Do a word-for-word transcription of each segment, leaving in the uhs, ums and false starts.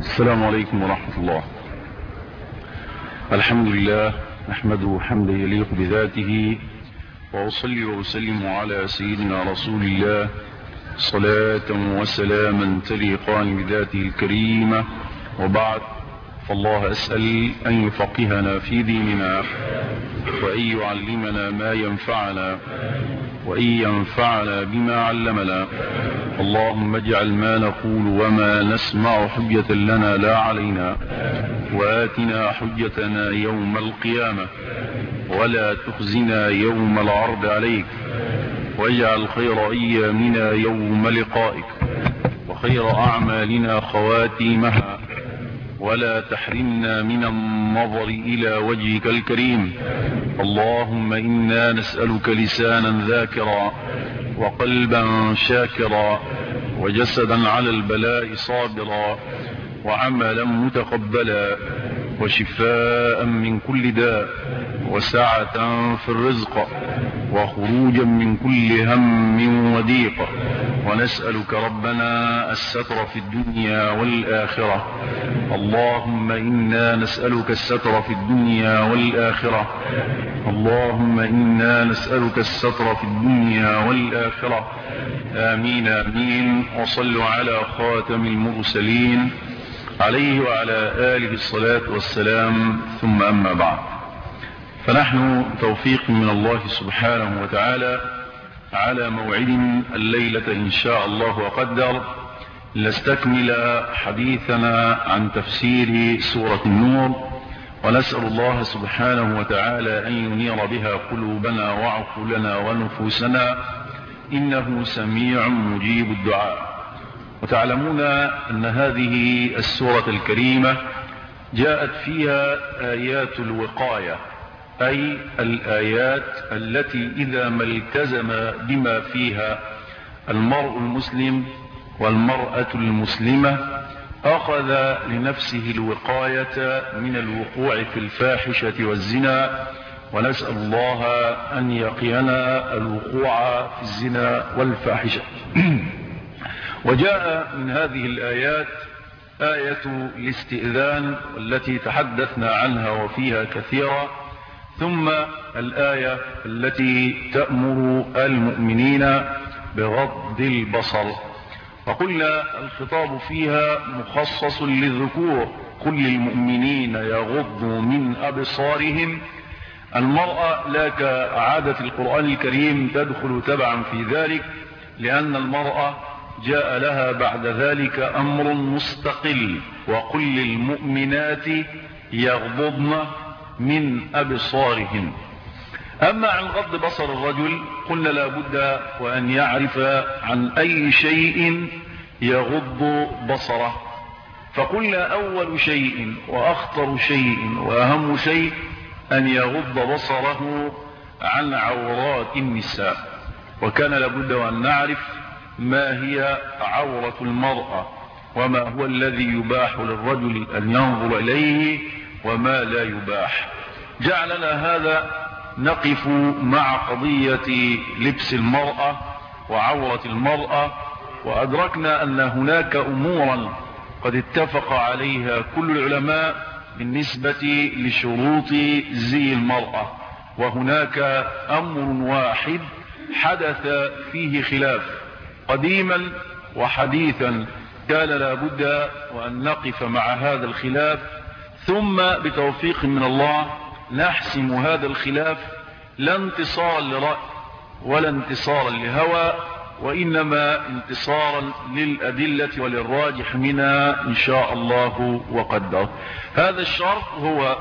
السلام عليكم ورحمة الله. الحمد لله نحمده حمدا يليق بذاته، وأصلي وأسلم على سيدنا رسول الله صلاة وسلاما تليقان بذاته الكريمة، وبعد، فالله أسأل أن يفقهنا في ديننا، وأن يعلمنا ما ينفعنا، وأن ينفعنا بما علمنا. اللهم اجعل ما نقول وما نسمع حجة لنا لا علينا، وآتنا حجتنا يوم القيامة، ولا تخزنا يوم العرض عليك، واجعل خير أيامنا يوم لقائك، وخير أعمالنا خواتيمها، ولا تحرمنا من النظر إلى وجهك الكريم. اللهم إنا نسألك لسانا ذاكرا، وقلبا شاكرا، وجسدا على البلاء صابرا، وعملا متقبلا، وشفاء من كل داء، وسعة في الرزق، وخروجا من كل هم وضيق. ونسألك ربنا الستر في الدنيا والآخرة. اللهم إنا نسألك الستر في الدنيا والآخرة. اللهم إنا نسألك الستر في الدنيا والآخرة. آمين آمين. وصلوا على خاتم المرسلين عليه وعلى آله الصلاة والسلام، ثم أما بعد، فنحن توفيق من الله سبحانه وتعالى على موعد الليلة إن شاء الله وقدر لنستكمل حديثنا عن تفسير سورة النور، ونسأل الله سبحانه وتعالى أن ينير بها قلوبنا وعقولنا ونفوسنا، إنه سميع مجيب الدعاء. وتعلمون أن هذه السورة الكريمة جاءت فيها آيات الوقاية، أي الآيات التي إذا ما التزم بما فيها المرء المسلم والمرأة المسلمة أخذ لنفسه الوقاية من الوقوع في الفاحشة والزنا، ونسأل الله أن يقينا الوقوع في الزنا والفاحشة. وجاء من هذه الآيات آية الاستئذان التي تحدثنا عنها وفيها كثيرا، ثم الآية التي تأمر المؤمنين بغض البصر، وقلنا الخطاب فيها مخصص للذكور، كل المؤمنين يغضوا من أبصارهم. المرأة لا كعادة القرآن الكريم تدخل تبعا في ذلك، لأن المرأة جاء لها بعد ذلك أمر مستقل، وقل للمؤمنات يغضضن من أبصارهن. أما عن غض بصر الرجل قلنا لا بد وأن يعرف عن أي شيء يغض بصره، فقلنا أول شيء وأخطر شيء وأهم شيء أن يغض بصره عن عورات النساء. وكان لابد وأن نعرف ما هي عورة المرأة، وما هو الذي يباح للرجل أن ينظر إليه وما لا يباح. جعلنا هذا نقف مع قضية لبس المرأة وعورة المرأة، وأدركنا أن هناك أمورا قد اتفق عليها كل العلماء بالنسبة لشروط زي المرأة، وهناك أمر واحد حدث فيه خلاف قديما وحديثا، كان لابد وأن نقف مع هذا الخلاف، ثم بتوفيق من الله نحسم هذا الخلاف، لا انتصارا لرأي ولا انتصارا لهوى، وإنما انتصارا للأدلة وللراجح منها إن شاء الله وقدر. هذا الشرط هو: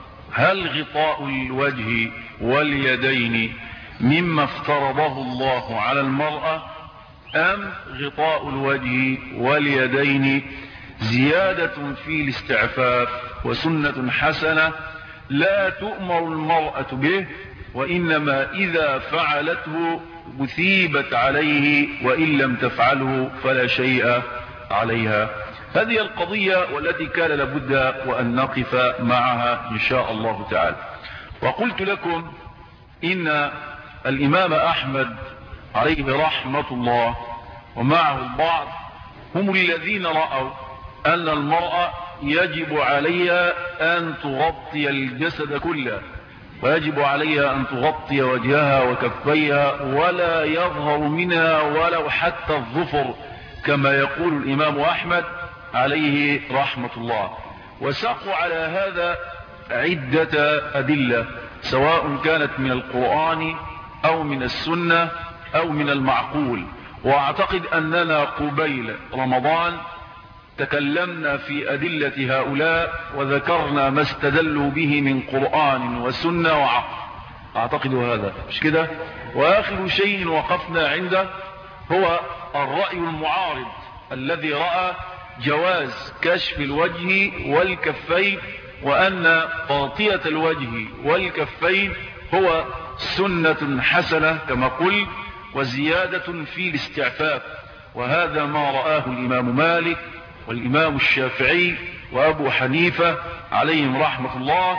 هل غطاء الوجه واليدين مما افترضه الله على المرأة، أم غطاء الوجه واليدين زيادة في الاستعفاف وسنة حسنة لا تؤمر المرأة به، وإنما إذا فعلته مثيبت عليه، وإن لم تفعله فلا شيء عليها. هذه القضية والتي كان لابد وأن نقف معها إن شاء الله تعالى. وقلت لكم إن الإمام أحمد عليه رحمة الله ومعه البعض هم الذين رأوا أن المرأة يجب عليها أن تغطي الجسد كله، ويجب عليها أن تغطي وجهها وكفيها ولا يظهر منها ولو حتى الظفر، كما يقول الإمام أحمد عليه رحمة الله. وساقوا على هذا عدة أدلة، سواء كانت من القرآن أو من السنة أو من المعقول. وأعتقد أننا قبيل رمضان تكلمنا في أدلة هؤلاء وذكرنا ما استدلوا به من قرآن وسنة وعقل، أعتقد هذا مش كده. وآخر شيء وقفنا عنده هو الرأي المعارض الذي رأى جواز كشف الوجه والكفين، وأن تغطية الوجه والكفين هو سنة حسنة كما قلت، وزيادة في الاستعفاف. وهذا ما رآه الإمام مالك والإمام الشافعي وأبو حنيفة عليهم رحمة الله،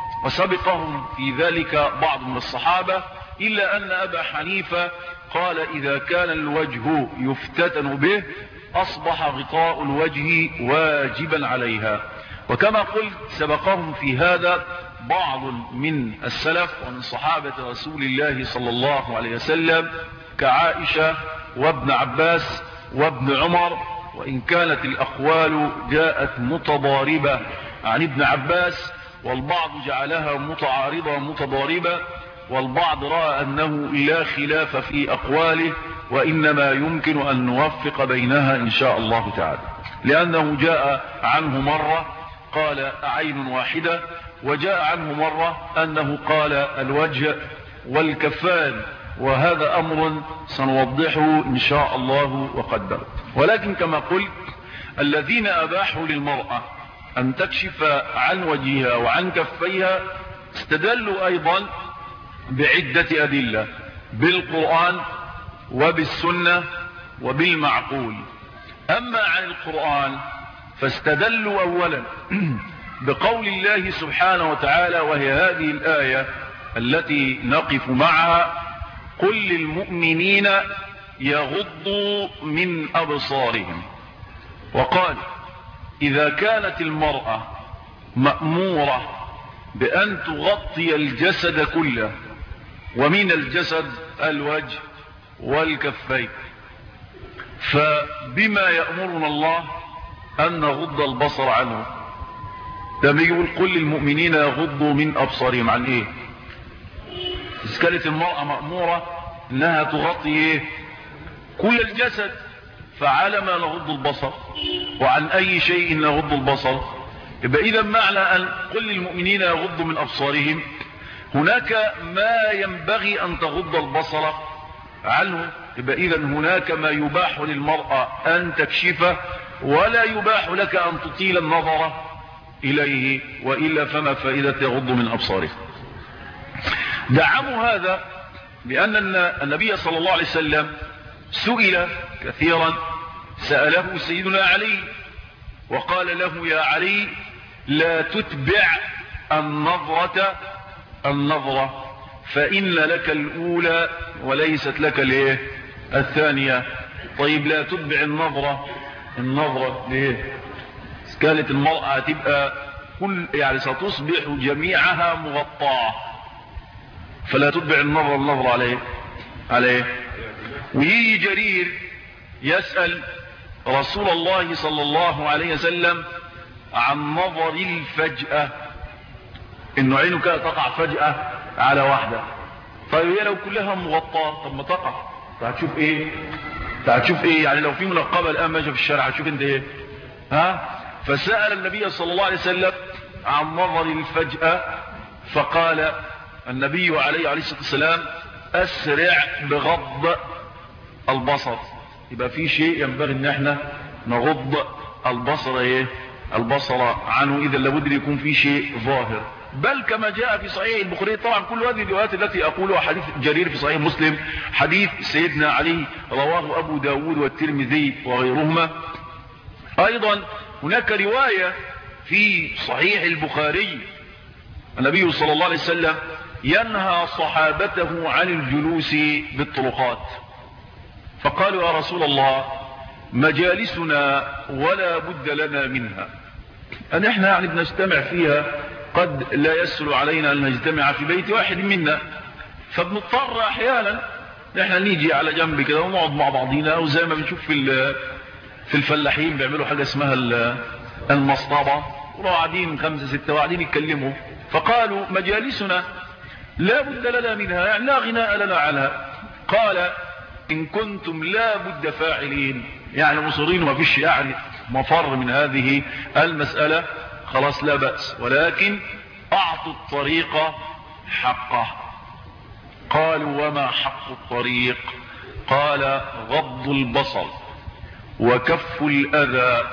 وسبقهم في ذلك بعض من الصحابة، إلا أن أبا حنيفة قال إذا كان الوجه يفتتن به أصبح غطاء الوجه واجبا عليها. وكما قلت سبقهم في هذا بعض من السلف ومن صحابة رسول الله صلى الله عليه وسلم كعائشة وابن عباس وابن عمر، وإن كانت الأقوال جاءت متضاربة عن ابن عباس، والبعض جعلها متعارضة متضاربة، والبعض رأى أنه لا خلاف في أقواله، وإنما يمكن أن نوفق بينها إن شاء الله تعالى، لأنه جاء عنه مرة قال عين واحدة، وجاء عنه مرة أنه قال الوجه والكفان، وهذا أمر سنوضحه إن شاء الله وقدر. ولكن كما قلت الذين أباحوا للمرأة أن تكشف عن وجهها وعن كفيها استدلوا أيضا بعدة أدلة بالقرآن وبالسنة وبالمعقول. أما عن القرآن فاستدلوا أولا بقول الله سبحانه وتعالى، وهي هذه الآية التي نقف معها: قل للمؤمنين يغضوا من أبصارهم. وقال إذا كانت المرأة مأمورة بأن تغطي الجسد كله، ومن الجسد الوجه والكفين، فبما يأمرنا الله أن نغض البصر عنه؟ لما يقول قل للمؤمنين يغضوا من أبصارهم، عن إيه؟ إذا كانت المرأة مأمورة أنها تغطي إيه؟ كل الجسد، فعلى ما نغض البصر؟ وعن أي شيء نغض البصر؟ يبقى إذا معنى أن قل للمؤمنين يغضوا من أبصارهم، هناك ما ينبغي أن تغض البصر عنه. يبقى إذا هناك ما يباح للمرأة أن تكشفه، ولا يباح لك أن تطيل النظر إليه، وإلا فما فائدة يغض من أبصاره؟ دعموا هذا بأن النبي صلى الله عليه وسلم سئل كثيرا، سأله سيدنا علي وقال له يا علي لا تتبع النظرة النظرة، فإن لك الأولى وليست لك الايه الثانية. طيب لا تتبع النظرة النظرة ليه؟ كانت المرأة هتبقى كل يعني ستصبح جميعها مغطاة، فلا تتبع النظرة النظرة عليه عليه ويجي جرير يسأل رسول الله صلى الله عليه وسلم عن نظر الفجأة، انه عينه كده تقع فجأة على واحدة. طيب هي لو كلها مغطاة طب ما تقع، هتشوف ايه؟ هتشوف ايه يعني؟ لو في منقبة الان ماشية في الشارع هتشوف انت ايه؟ ها؟ فسأل النبي صلى الله عليه وسلم عن نظر الفجأة، فقال النبي عليه عليه الصلاة والسلام اسرع بغض البصر. يبقى في شيء ينبغي ان احنا نغض البصر ايه البصر عنه، اذا لابد ان يكون في شيء ظاهر. بل كما جاء في صحيح البخاري، طبعا كل هذه الروايات التي اقولها حديث جرير في صحيح مسلم، حديث سيدنا علي رواه ابو داود والترمذي وغيرهما. ايضا هناك رواية في صحيح البخاري النبي صلى الله عليه وسلم ينهى صحابته عن الجلوس بالطرقات، فقالوا يا رسول الله مجالسنا ولا بد لنا منها، أن احنا يعني بنجتمع فيها، قد لا يسهل علينا أن نجتمع في بيت واحد منا، فبنضطر أحيانا احنا نيجي على جنب كده ونقعد مع بعضينا، أو زي ما بنشوف في في الفلاحين بيعملوا حاجة اسمها المصطبة، وقاعدين خمسة ستة وقاعدين يتكلموا. فقالوا مجالسنا لا بد لنا منها، يعني لا غناء لنا عنها. قال إن كنتم لا بد فاعلين، يعني مصرين وما فيش يعني مفر من هذه المسألة، خلاص لا بأس، ولكن أعطوا الطريق حقه. قالوا وما حق الطريق؟ قال غض البصر وكف الأذى،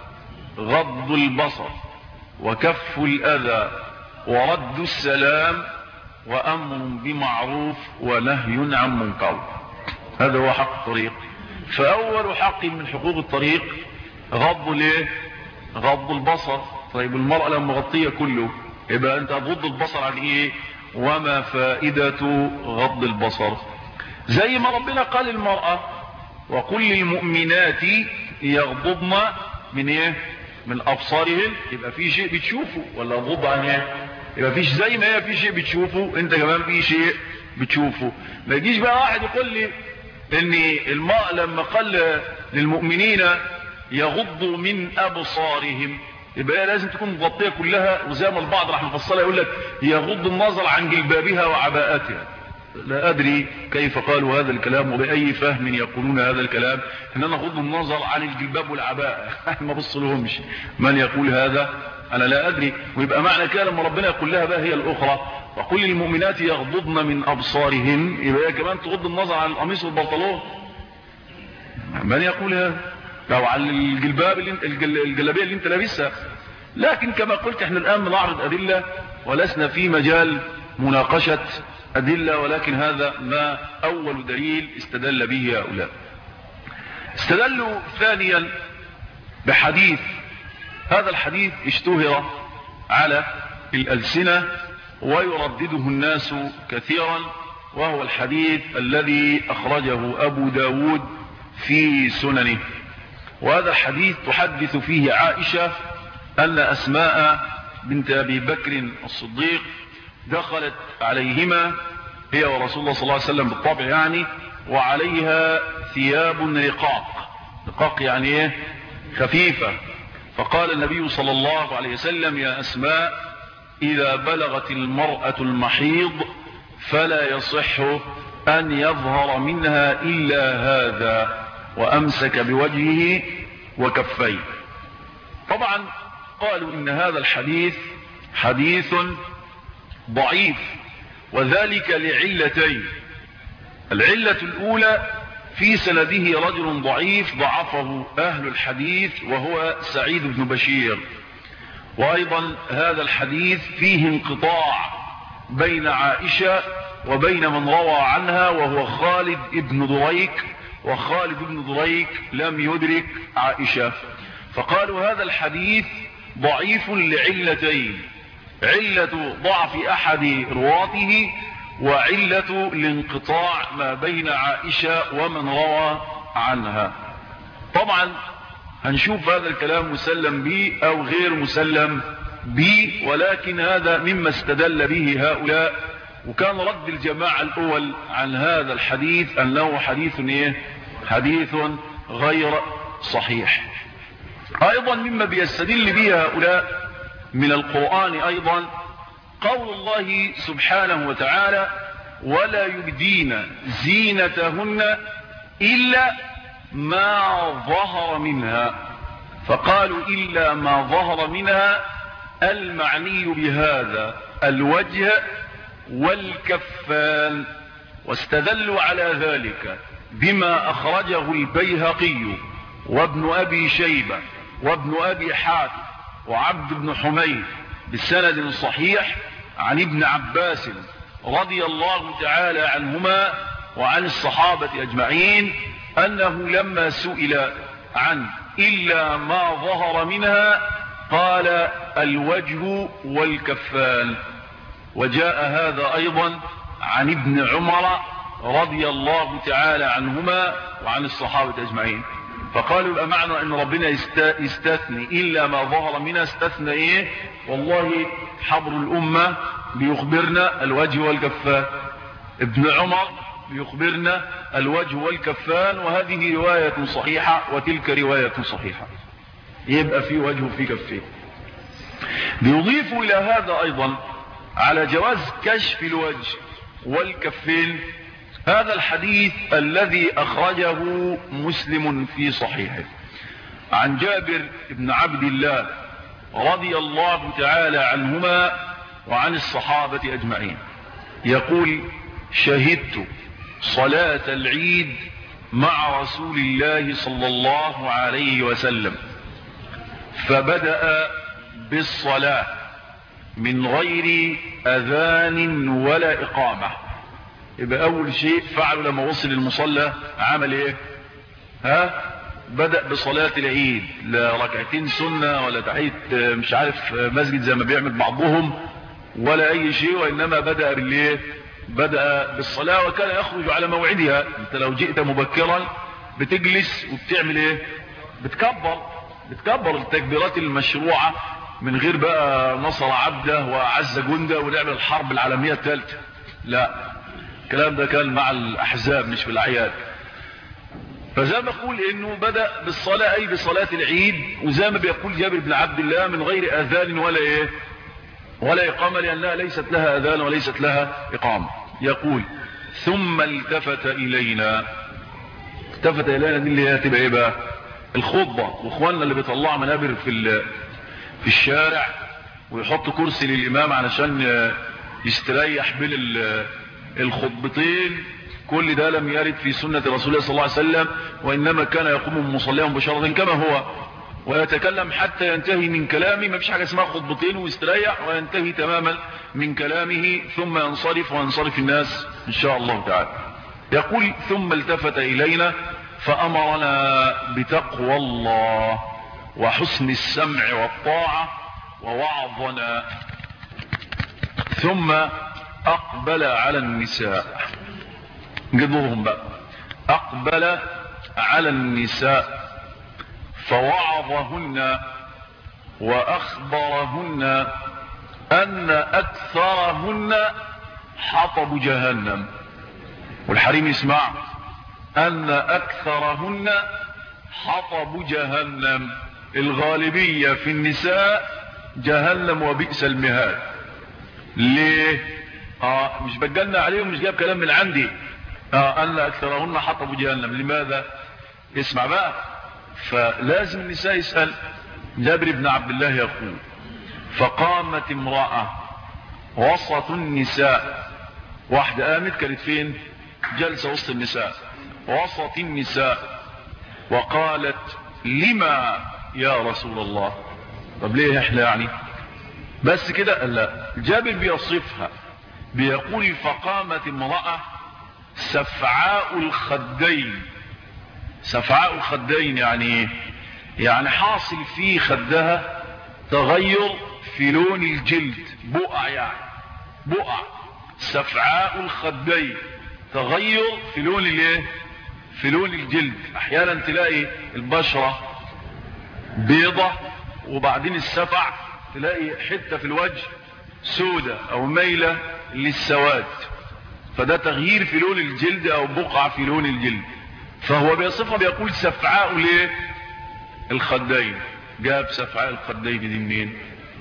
غض البصر وكف الأذى ورد السلام وأمر بمعروف ونهي عن منكر. هذا هو حق الطريق. فأول حق من حقوق الطريق غض ليه؟ غض البصر. طيب المرأة لما غطية كله، يبقى أنت هتغض البصر عن إيه؟ وما فائدة غض البصر؟ زي ما ربنا قال المرأة وقل للمؤمنات يغضضن من إيه؟ من أبصارهن. يبقى في شيء بتشوفه، ولا غض عن إيه؟ يبقى فيش، زي ما هي في شيء بتشوفه انت كمان في شيء بتشوفه. ما يجيش بقى واحد يقول لي ان المرأة لما قال للمؤمنين يغضوا من ابصارهم، يبقى هي لازم تكون مغطية كلها، وزي ما البعض راح مفصلها يقول لك يغض النظر عن جلبابها وعباءتها. لا ادري كيف قالوا هذا الكلام وبأي فهم يقولون هذا الكلام، ان انا اغض النظر عن الجلباب والعباءة. ما بص لهمش من يقول هذا، انا لا ادري. ويبقى معنى كده لما ربنا يقول لها بقى هي الاخرى وقل للمؤمنات يغضضن من ابصارهن، يبقى هي كمان تغض النظر عن القميص والبنطلون. من يقول هذا؟ او عن الجلباب اللي انت الجلابيه اللي انت لابسها. لكن كما قلت احنا الان بنعرض ادله ولسنا في مجال مناقشه ادله، ولكن هذا ما اول دليل استدل به هؤلاء. استدلوا ثانيا بحديث، هذا الحديث اشتهر على الألسنة ويردده الناس كثيرا، وهو الحديث الذي أخرجه أبو داود في سننه. وهذا الحديث تحدث فيه عائشة أن أسماء بنت أبي بكر الصديق دخلت عليهما هي ورسول الله صلى الله عليه وسلم بالطبع يعني، وعليها ثياب رقاق. رقاق يعني ايه؟ خفيفة. فقال النبي صلى الله عليه وسلم يا أسماء إذا بلغت المرأة المحيض فلا يصح أن يظهر منها إلا هذا، وأمسك بوجهه وكفيه. طبعا قالوا إن هذا الحديث حديث ضعيف، وذلك لعلتين. العلة الأولى في سنده رجل ضعيف ضعفه أهل الحديث وهو سعيد بن بشير، وأيضا هذا الحديث فيه انقطاع بين عائشة وبين من روى عنها وهو خالد بن دريك، وخالد بن دريك لم يدرك عائشة. فقالوا هذا الحديث ضعيف لعلتين: علة ضعف أحد رواته، وعلة الانقطاع ما بين عائشة ومن روى عنها. طبعا هنشوف هذا الكلام مسلم به أو غير مسلم به، ولكن هذا مما استدل به هؤلاء. وكان رد الجماعة الأول عن هذا الحديث أنه حديث إيه؟ حديث غير صحيح. أيضا مما بيستدل به هؤلاء من القرآن أيضا قول الله سبحانه وتعالى ولا يبدين زينتهن إلا ما ظهر منها. فقالوا إلا ما ظهر منها المعني بهذا الوجه والكفان، واستدلوا على ذلك بما أخرجه البيهقي وابن أبي شيبة وابن أبي حاتم وعبد بن حميد بالسند صحيح عن ابن عباس رضي الله تعالى عنهما وعن الصحابة أجمعين أنه لما سئل عن إلا ما ظهر منها قال الوجه والكفان. وجاء هذا أيضا عن ابن عمر رضي الله تعالى عنهما وعن الصحابة أجمعين. فقالوا يبقى معنى ان ربنا يستثني الا ما ظهر منها، استثنى ايه؟ والله حبر الامة بيخبرنا الوجه والكفان، ابن عمر بيخبرنا الوجه والكفان، وهذه رواية صحيحة وتلك رواية صحيحة، يبقى في وجه وفي كفين. بيضيف الى هذا ايضا على جواز كشف الوجه والكفين هذا الحديث الذي اخرجه مسلم في صحيحه عن جابر بن عبد الله رضي الله تعالى عنهما وعن الصحابة اجمعين، يقول: شهدت صلاة العيد مع رسول الله صلى الله عليه وسلم، فبدأ بالصلاة من غير اذان ولا اقامة. يبقى اول شيء فعله لما وصل المصلى عمل ايه؟ ها؟ بدأ بصلاة العيد، لا ركعتين سنة ولا تحية مش عارف مسجد زي ما بيعمل بعضهم ولا اي شيء، وانما بدأ بالايه؟ بدأ بالصلاة، وكان يخرج على موعدها. انت لو جئت مبكرا بتجلس وبتعمل ايه؟ بتكبر بتكبر التكبيرات المشروعة من غير بقى نصر عبده وعز جنده ونعمل الحرب العالمية الثالثة، لا، الكلام ده كان مع الاحزاب مش في الاعياد. فزي ما بقول انه بدأ بالصلاة اي بصلاة العيد، وزي ما بيقول جابر بن عبد الله من غير اذان ولا ايه ولا اقامة، لانها ليست لها اذان وليست لها اقامة. يقول: ثم التفت الينا. التفت الينا دي اللي هي تبقى ايه بقى؟ الخطبة. واخواننا اللي بيطلعوا منابر في في الشارع ويحط كرسي للامام علشان يستريح بين الخطبتين، كل ده لم يرد في سنة رسول الله صلى الله عليه وسلم، وإنما كان يقوم مصليا مباشرة كما هو ويتكلم حتى ينتهي من كلامه. ما فيش حاجة اسمها خطبتين ويستريح وينتهي تماما من كلامه ثم ينصرف وينصرف الناس إن شاء الله تعالى. يقول: ثم التفت إلينا فأمرنا بتقوى الله وحسن السمع والطاعة ووعظنا، ثم أقبل على النساء. جدوهم بقى. أقبل على النساء فوعظهن وأخبرهن أن أكثرهن حطب جهنم. والحريم يسمع: أن أكثرهن حطب جهنم. الغالبية في النساء جهنم وبئس المهاد. ليه؟ آه مش بتجنى عليهم، مش جايب كلام من عندي. آه أن أكثرهن حطب جهنم. لماذا؟ اسمع بقى. فلازم النساء يسأل. جابر بن عبد الله يقول: فقامت امرأة وسط النساء. واحدة قامت كانت فين؟ جلسة وسط النساء وسط النساء، وقالت: لما يا رسول الله؟ طب ليه احنا يعني بس كده؟ قال لا. جابر بيصفها بيقول: فقامت امرأة سفعاء الخدين. سفعاء الخدين يعني يعني حاصل في خدها تغير في لون الجلد، بقع يعني بقع. سفعاء الخدين تغير في لون الايه؟ في لون الجلد. احيانا تلاقي البشرة بيضة وبعدين السفع تلاقي حتة في الوجه سودة او ميلة للسواد، فده تغيير في لون الجلد او بقع في لون الجلد. فهو بيصفها بيقول سفعاء ليه الخدين. جاب سفعاء الخدين دي منين؟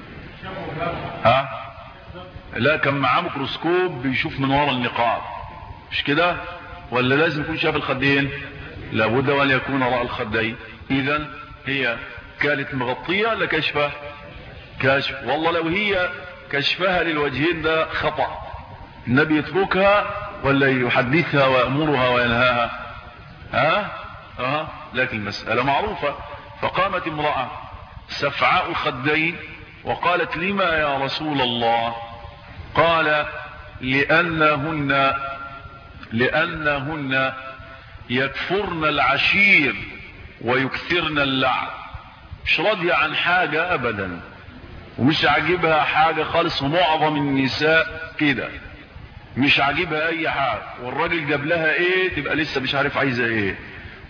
ها؟ لا، كان معاه ميكروسكوب بيشوف من ورا النقاب، مش كده؟ ولا لازم يكون شاف الخدين؟ لابد وان يكون وراء الخدين. اذا هي كانت مغطية ولا كشفة؟ كشف. والله لو هي كشفها للوجهين ده خطأ. النبي يتركها ولا يحدثها ويأمرها وينهاها؟ ها؟ ها؟ لكن المسألة معروفة. فقامت امرأة سفعاء الخدين وقالت: لما يا رسول الله؟ قال: لأنهن لأنهن يكفرن العشير ويكثرن اللعن. مش راضية عن حاجة أبدا ومش عاجبها حاجة خالص، ومعظم النساء كده مش عاجبها أي حاجة، والراجل جاب لها إيه تبقى لسه مش عارف عايزة إيه،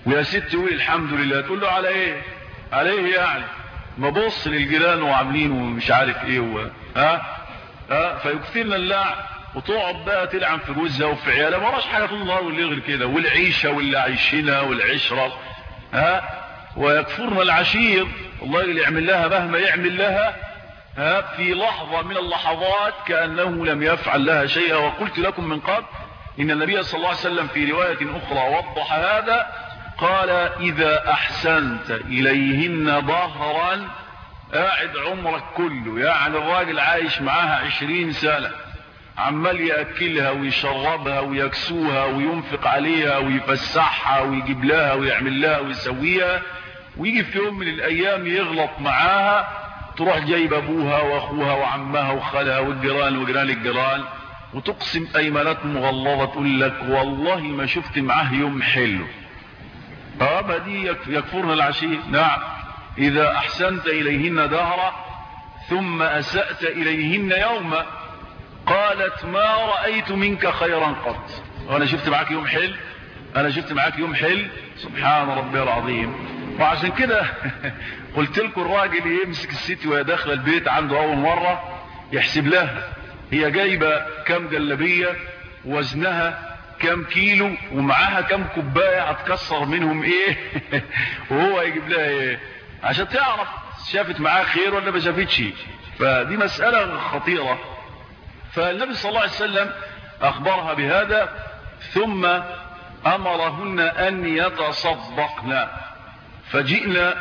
ويا ست قولي الحمد لله. تقول له على ايه؟ على ايه يعني؟ ما بص للجيران وعاملين ومش عارف ايه و... ها ها فيكثرنا اللعن، وتقعد بقى تلعن في جوزها وفي عيالها، ما وراش حاجه طول النهار والليل غير كده، والعيشه واللي عايشينها والعشره ها ويكفرنا العشير. والله اللي يعمل لها مهما يعمل لها ها في لحظه من اللحظات كانه لم يفعل لها شيئا. وقلت لكم من قبل ان النبي صلى الله عليه وسلم في روايه اخرى وضح هذا، قال اذا احسنت اليهن ظهرا، قاعد عمرك كله، يعني الراجل عايش معاها عشرين سنة عمال يأكلها ويشربها ويكسوها وينفق عليها ويفسحها ويجيب لها ويعمل لها ويسويها، ويجي في يوم من الايام يغلط معاها، تروح جايب ابوها واخوها وعمها وخالها والجيران وجيران الجيران وتقسم ايمانات مغلظة تقول لك والله ما شفت معاه يوم حلو. اه ما دي يكفرنا العشير. نعم اذا احسنت اليهن دهرا ثم اسأت اليهن يوما، قالت ما رأيت منك خيرا قط. وانا شفت معاك يوم حلو؟ انا شفت معاك يوم حلو؟ سبحان ربي العظيم. وعشان كده قلت لكم الراجل يمسك الست وهي داخله البيت عنده اول مره يحسب لها هي جايبه كام جلابيه وزنها كام كيلو ومعاها كام كوبايه هتكسر منهم ايه وهو يجيب لها ايه، عشان تعرف شافت معاه خير ولا ما شافتش. فدي مساله خطيره. فالنبي صلى الله عليه وسلم اخبرها بهذا، ثم امرهن ان يتصدقن. فجئنا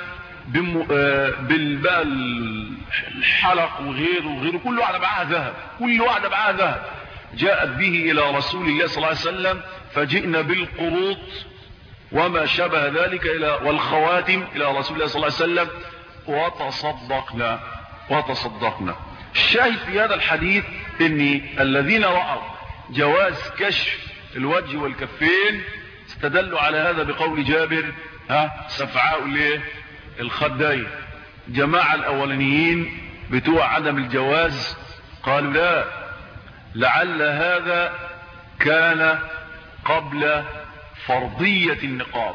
بالبال الحلق وغيره وغيره، كل واحده معاها ذهب، كل واحده معاها ذهب، جاءت به الى رسول الله صلى الله عليه وسلم. فجئنا بالقروط وما شابه ذلك الى والخواتم الى رسول الله صلى الله عليه وسلم وتصدقنا وتصدقنا. الشاهد في هذا الحديث ان الذين رأوا جواز كشف الوجه والكفين استدلوا على هذا بقول جابر ها سفعاء ليه الخدين. جماعة الاولانيين بتوع عدم الجواز قالوا لا، لعل هذا كان قبل فرضية النقاب.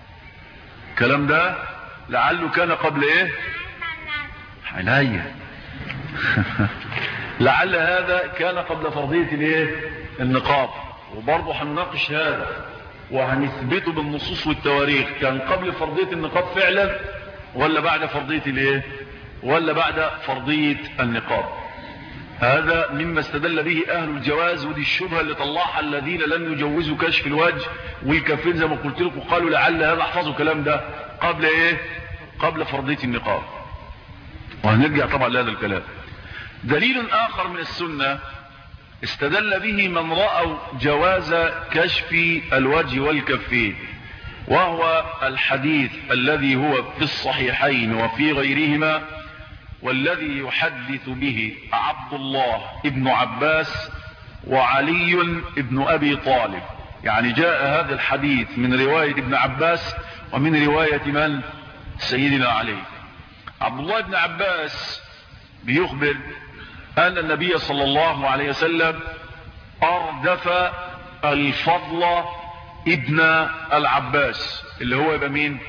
الكلام ده لعله كان قبل ايه؟ عناية لعل هذا كان قبل فرضية الايه؟ النقاب. وبرضه هنناقش هذا وهنثبته بالنصوص والتواريخ، كان قبل فرضية النقاب فعلا ولا بعد فرضية الايه؟ ولا بعد فرضية النقاب. هذا مما استدل به اهل الجواز، ودي الشبهة اللي طلعها الذين لم يجوزوا كشف الوجه والكفين زي ما قلت لكم، قالوا لعل هذا احفظوا الكلام ده قبل ايه؟ قبل فرضية النقاب. وهنرجع طبعا لهذا الكلام. دليل اخر من السنة استدل به من رأوا جواز كشف الوجه والكفين، وهو الحديث الذي هو في الصحيحين وفي غيرهما، والذي يحدث به عبد الله ابن عباس وعلي ابن ابي طالب. يعني جاء هذا الحديث من رواية ابن عباس ومن رواية من؟ سيدنا علي. عبد الله بن عباس بيخبر أن النبي صلى الله عليه وسلم أردف الفضل ابن العباس، اللي هو يبقى مين؟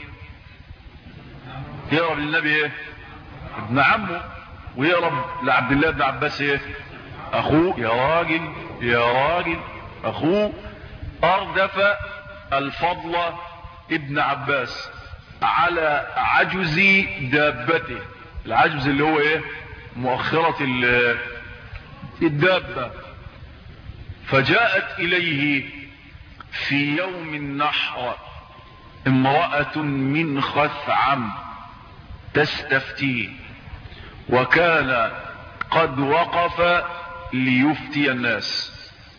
يقرب للنبي ايه؟ ابن عمه. ويقرب لعبد الله بن عباس ايه؟ اخوه. يا راجل يا راجل اخوه. أردف الفضل ابن عباس على عجز دابته. العجز اللي هو ايه؟ مؤخرة الدابة. فجاءت اليه في يوم النحر امرأة من خثعم تستفتيه، وكان قد وقف ليفتي الناس.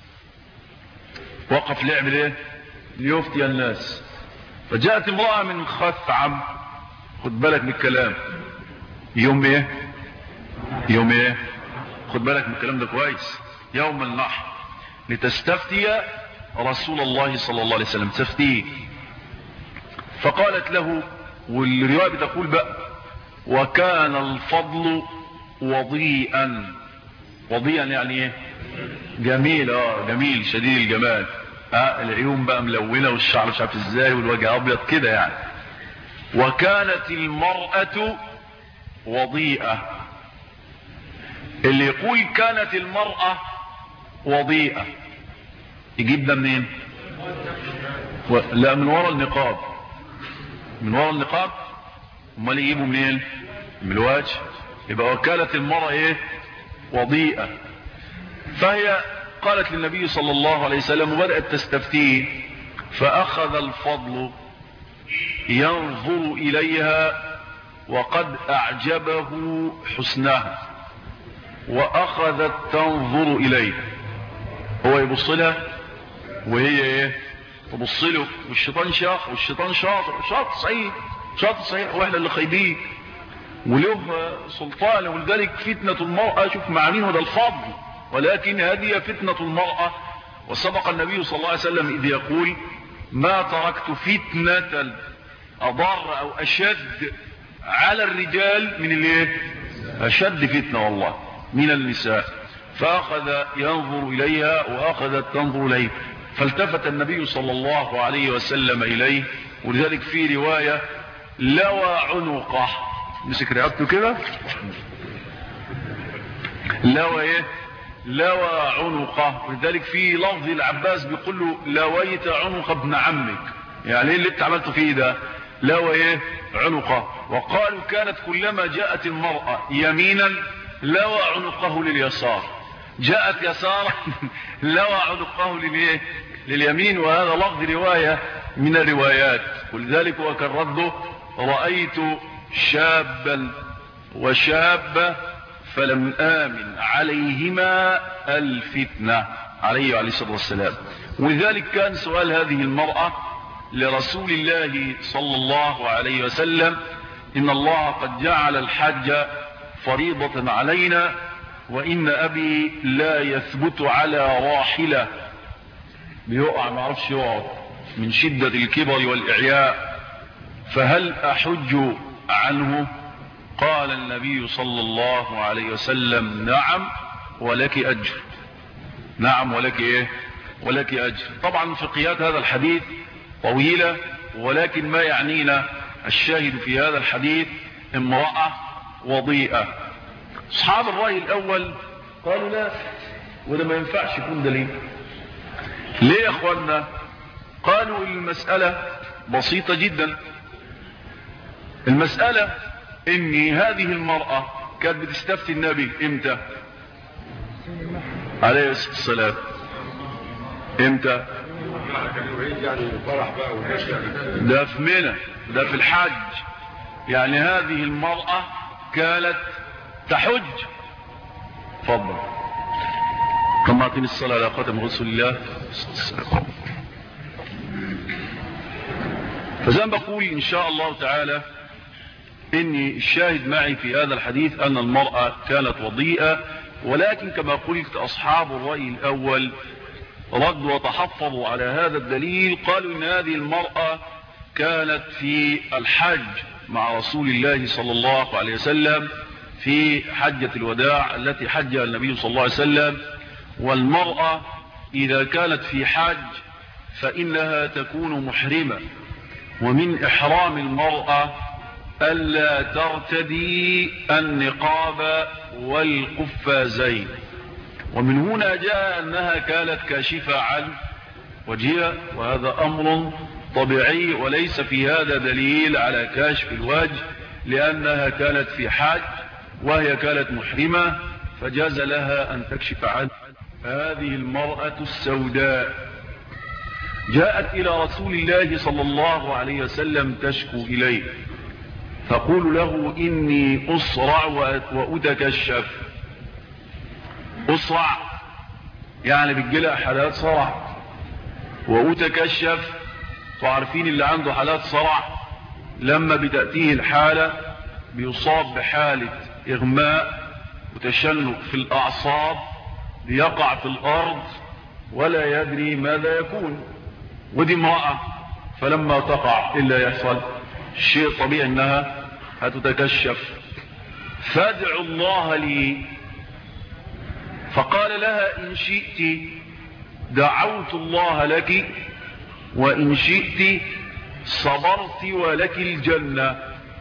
وقف ليعمل ايه؟ ليفتي الناس. فجاءت امرأة من خثعم، خد بالك من الكلام، يوم ايه؟ يوم ايه؟ خد بالك من الكلام ده كويس. يوم النحر لتستفتي رسول الله صلى الله عليه وسلم، تفتيه. فقالت له، والرواية بتقول بقى وكان الفضل وضيئا. وضيئا يعني ايه؟ جميل. اه جميل شديد الجمال. اه العيون بقى ملونة والشعر مش عارف ازاي والوجه ابيض كده يعني. وكانت المرأة وضيئة. اللي يقول كانت المرأة وضيئة يجيب ده منين؟ و... لا من وراء النقاب. من وراء النقاب. امال يجيبوا منين؟ من الوجه. يبقى وكالة المرأة ايه؟ وضيئة. فهي قالت للنبي صلى الله عليه وسلم وبدأت تستفتيه، فأخذ الفضل ينظر إليها وقد أعجبه حسنها، وأخذت تنظر إليه. هو يبص لها وهي ايه؟ تبص له. والشيطان شاخ والشيطان شاطر شاطر صحيح شاطر صحيح واحنا اللي خايبين وله سلطان. ولذلك فتنة المرأة شوف معانيه ده الفضل، ولكن هذه فتنة المرأة. وسبق النبي صلى الله عليه وسلم إذ يقول ما تركت فتنة أضر أو أشد على الرجال من الايه؟ أشد فتنة والله من النساء. فأخذ ينظر إليها وأخذت تنظر إليه، فالتفت النبي صلى الله عليه وسلم إليه. ولذلك في رواية لوى عنقه، مسك رقبته كده لوى ايه؟ لوى عنقه. ولذلك في لفظ العباس بيقول له لويت عنق ابن عمك، يعني ايه اللي انت عملته فيه ده؟ لوى ايه؟ عنقه. وقالوا كانت كلما جاءت المرأة يمينا لوى عنقه لليسار، جاءت يسارا لوى عنقه للايه؟ لليمين. وهذا لفظ رواية من الروايات. ولذلك هو كان رده رأيت شابا وشابة فلم آمن عليهما الفتنة عليه عليه الصلاة والسلام. ولذلك كان سؤال هذه المرأة لرسول الله صلى الله عليه وسلم إن الله قد جعل الحج فريضة علينا، وإن أبي لا يثبت على راحلة، بيقع ما عرفش يقعد من شدة الكبر والإعياء، فهل أحج عنه؟ قال النبي صلى الله عليه وسلم نعم ولك أجر. نعم ولك إيه؟ ولك أجر. طبعا فقهيات هذا الحديث طويلة، ولكن ما يعنينا الشاهد في هذا الحديث امرأة وضيئة. أصحاب الرأي الأول قالوا لا، وده ما ينفعش يكون دليل. ليه يا أخوانا؟ قالوا المسألة بسيطة جدا. المسألة إن هذه المرأة كانت بتستفتي النبي إمتى عليه الصلاة والسلام؟ إمتى؟ ده في منى، ده في الحج. يعني هذه المرأة كانت تحج. تفضل. كما أعطيني الصلاة على قدم رسول الله. فزي ما بقول إن شاء الله تعالى إني الشاهد معي في هذا الحديث أن المرأة كانت وضيئة، ولكن كما قلت أصحاب الرأي الأول ردوا وتحفظوا على هذا الدليل. قالوا إن هذه المرأة كانت في الحج مع رسول الله صلى الله عليه وسلم في حجة الوداع التي حجها النبي صلى الله عليه وسلم. والمرأة إذا كانت في حج فإنها تكون محرمة، ومن إحرام المرأة ألا ترتدي النقاب والقفازين. ومن هنا جاء أنها كانت كاشفة عن وجهها، وهذا أمر طبيعي وليس في هذا دليل على كاشف الوجه، لأنها كانت في حج وهي كانت محرمة فجاز لها أن تكشف عنه. هذه المرأة السوداء جاءت إلى رسول الله صلى الله عليه وسلم تشكو إليه، تقول له إني أصرع وأتكشف. أصرع يعني بتجيلها حالات صرع، وأتكشف تعرفين اللي عنده حالات صرع لما بتأتيه الحالة بيصاب بحالة إغماء وتشنج في الأعصاب، ليقع في الأرض ولا يدري ماذا يكون. ودي امرأة فلما تقع إلا يحصل الشيء طبيعي أنها هتتكشف. فادعوا الله لي. فقال لها إن شئت دعوت الله لك وإن شئت صبرت ولك الجنة.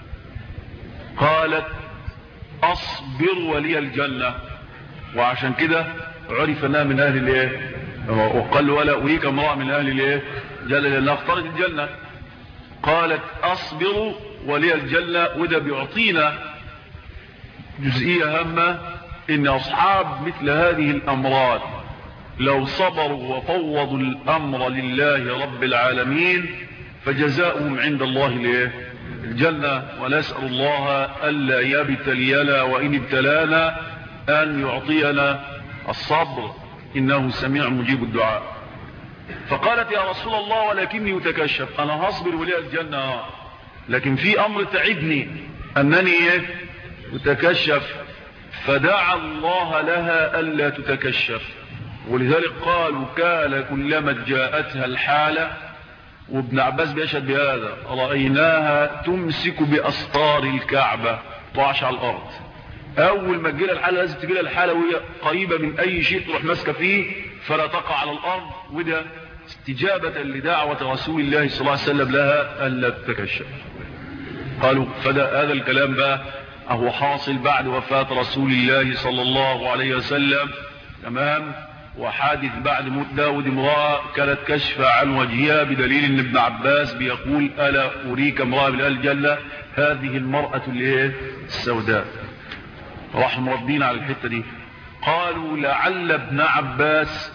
قالت أصبر ولي الجنة، وعشان كده عرف أنها من أهل الايه، وقال ولا أريك امرأة من أهل الايه جل لله اختارت الجنة. قالت أصبر ولي الجنة، وده بيعطينا جزئية هامة، إن أصحاب مثل هذه الأمراض لو صبروا وفوضوا الأمر لله رب العالمين فجزاؤهم عند الله ليه الجنة. ونسأل الله ألا يبتلينا وإن ابتلانا أن يعطينا الصبر، إنه سميع مجيب الدعاء. فقالت يا رسول الله ولكني أتكشف، أنا هصبر ولي الجنة لكن في أمر تعبني أنني أتكشف، فدعا الله لها ألا تتكشف. ولذلك قالوا كان كلما جاءتها الحالة، وابن عباس بيشهد بهذا، رأيناها تمسك بأسطار الكعبة طاعش على الأرض. أول ما تجيلها الحالة لازم تجيلها الحالة وهي قريبة من أي شيء تروح ماسكة فيه فلا تقع على الأرض، وده استجابة لدعوة رسول الله صلى الله عليه وسلم لها ألا تتكشف. قالوا فده هذا الكلام بقى هو حاصل بعد وفاة رسول الله صلى الله عليه وسلم، تمام. وحادث بعد موت داود امرأة كانت كشف عن وجهها، بدليل ان ابن عباس بيقول ألا أريك امرأة من أهل الجنة، هذه المرأة الايه السوداء. راح مردين على الحتة دي. قالوا لعل ابن عباس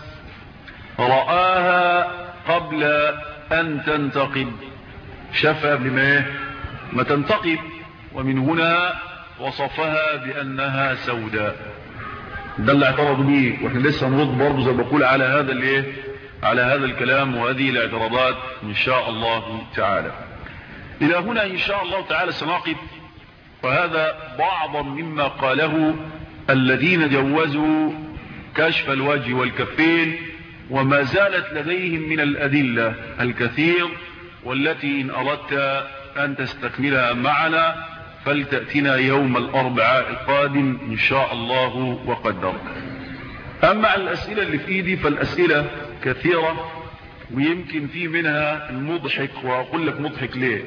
رآها قبل أن تنتقب، شافها قبل ما ما تنتقب، ومن هنا وصفها بأنها سوداء. ده اللي اعترضوا بيه، واحنا لسه نرد برضه زي ما بقول على هذا الايه على هذا الكلام وهذه الاعتراضات ان شاء الله تعالى. الى هنا ان شاء الله تعالى سنقف، وهذا بعضا مما قاله الذين جوزوا كشف الوجه والكفين، وما زالت لديهم من الأدلة الكثير، والتي إن أردت أن تستكملها معنا فلتأتنا يوم الأربعاء القادم إن شاء الله وقدر. أما الأسئلة اللي في إيدي فالأسئلة كثيرة، ويمكن في منها المضحك، وأقول لك مضحك ليه.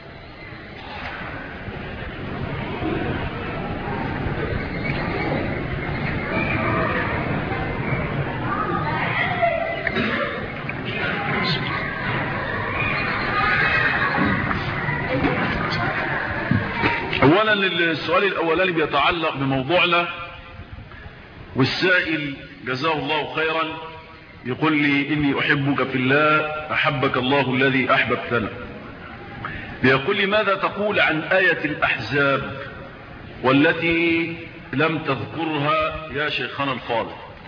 اولا السؤال الاولاني بيتعلق بموضوعنا، والسائل جزاه الله خيرا يقول لي اني احبك في الله احبك الله الذي احببتنا. بيقول لي ماذا تقول عن آية الاحزاب والتي لم تذكرها يا شيخنا الفاضل؟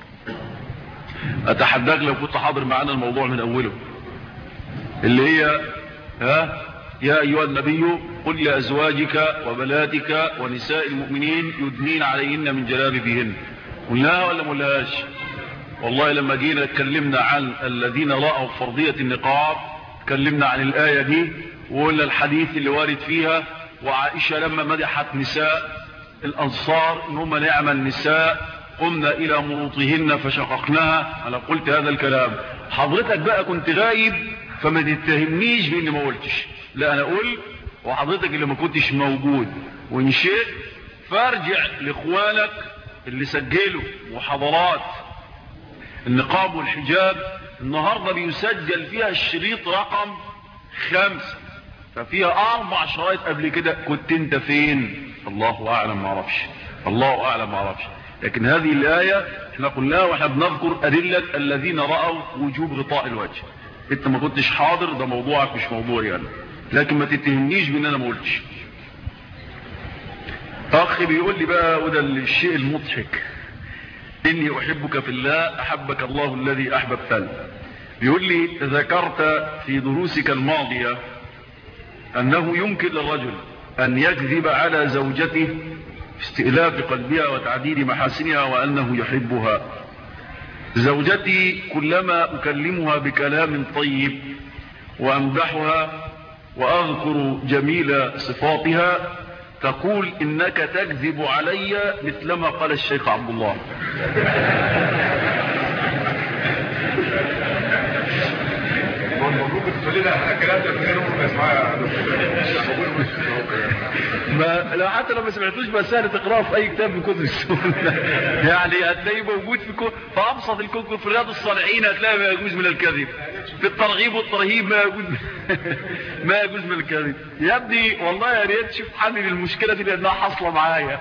اتحداك لو كنت حاضر معنا الموضوع من اوله، اللي هي ها يا أيها النبي قل لأزواجك وبناتك ونساء المؤمنين يدنين عليهن من جلابيبهن. قلناها ولا ملهاش؟ والله لما جينا اتكلمنا عن الذين رأوا فرضية النقاب اتكلمنا عن الآية دي، وقلنا الحديث اللي وارد فيها، وعائشة لما مدحت نساء الأنصار إن هم نعم النساء قمنا إلى مروطهن فشققناها. أنا قلت هذا الكلام، حضرتك بقى كنت غايب فما تتهمنيش بإني ما قلتش، لا أنا أقول، وحضرتك اللي ما كنتش موجود، وإن شئت فارجع لإخوانك اللي سجلوا محاضرات النقاب والحجاب. النهاردة بيسجل فيها الشريط رقم خمسة، ففيها أربع شرايط قبل كده. كنت أنت فين؟ الله أعلم ما أعرفش، الله أعلم ما أعرفش. لكن هذه الآية احنا قلناها واحنا بنذكر أدلة الذين رأوا وجوب غطاء الوجه. انت ما كنتش حاضر، ده موضوعك مش موضوعي انا، لكن ما تتهمنيش بان انا ما قلتش. اخي بيقول لي بقى، وده الشيء المضحك، اني احبك في الله احبك الله الذي احببتني. بيقول لي ذكرت في دروسك الماضية انه يمكن للرجل ان يكذب على زوجته في استئلاف قلبها وتعديل محاسنها وانه يحبها. زوجتي كلما أكلمها بكلام طيب وأمدحها وأذكر جميل صفاتها تقول إنك تكذب علي مثلما قال الشيخ عبد الله. ما لو حتى لو ما سمعتوش بس سهل تقراه في اي كتاب من كتب السنه. يعني هتلاقيه موجود في كو... في ابسط الكتب. في رياض الصالحين هتلاقي ما يجوز من الكذب. في الترغيب والترهيب ما يجوز ما يجوز من الكذب. يا ابني والله يا ريت تشوف حل للمشكله دي لانها حاصله معايا.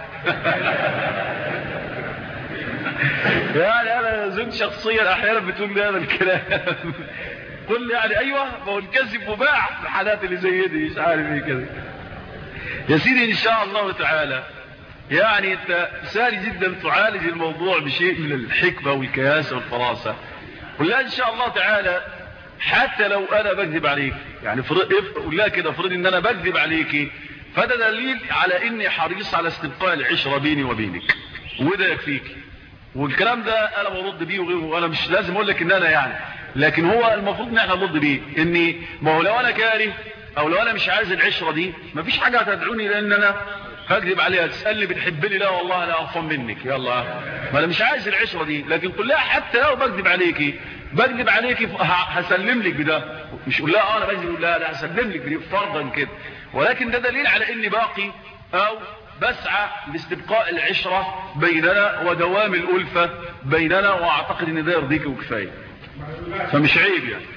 يعني انا زوج شخصيا احيانا بتقول لي هذا الكلام. قل يعني ايوه ما هو الكذب مباح في الحالات اللي زي دي. مش عارف ايه كده يا سيدي. ان شاء الله تعالى يعني انت سهل جدا تعالج الموضوع بشيء من الحكمه والكياسه والفراسه. قل لها ان شاء الله تعالى حتى لو انا بكذب عليك، يعني قل لها كده افرض ان انا بكذب عليك، فده دليل على اني حريص على استبقاء العشره بيني وبينك، وده يكفيك. والكلام ده انا برد بيه وغيره، وانا مش لازم اقول لك ان انا يعني، لكن هو المفروض ان احنا نرد بيه. اني ما هو لو انا كاره او لو انا مش عايز العشره دي مفيش حاجه هتدعوني لان انا هكذب عليها. تسالني بتحبني؟ لا والله انا اعفن منك. يلا ما انا مش عايز العشره دي. لكن قل لها حتى لو بكذب عليكي بكذب عليكي هسلم لك بده. مش قول لها اه انا بكذب، لا لا هسلم لك بده فرضا كده. ولكن ده دليل على اني باقي او بسعى لاستبقاء العشره بيننا ودوام الالفه بيننا، واعتقد ان ده يرضيك وكفايه. فمش عيب يعني.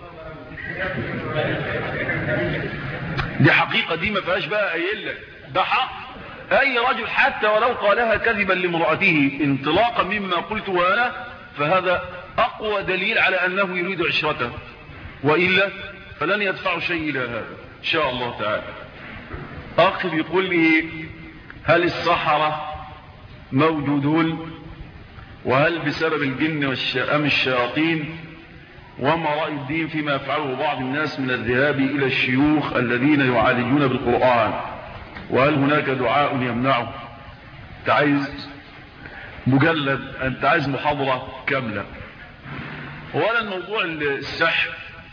دي حقيقه، دي ما فيهاش بقى قايل لك، ده حق. اي رجل حتى ولو قالها كذبا لامرأته انطلاقا مما قلته انا، فهذا اقوى دليل على انه يريد عشرته، والا فلن يدفع شيء الى هذا ان شاء الله تعالى. اخي بيقول لي هل السحرة موجودون؟ وهل بسبب الجن ام الشياطين؟ وما رأي الدين فيما يفعله بعض الناس من الذهاب الى الشيوخ الذين يعالجون بالقرآن؟ وهل هناك دعاء يمنعه؟ انت عايز مجلد، انت عايز محاضرة كاملة. اولا موضوع السحر،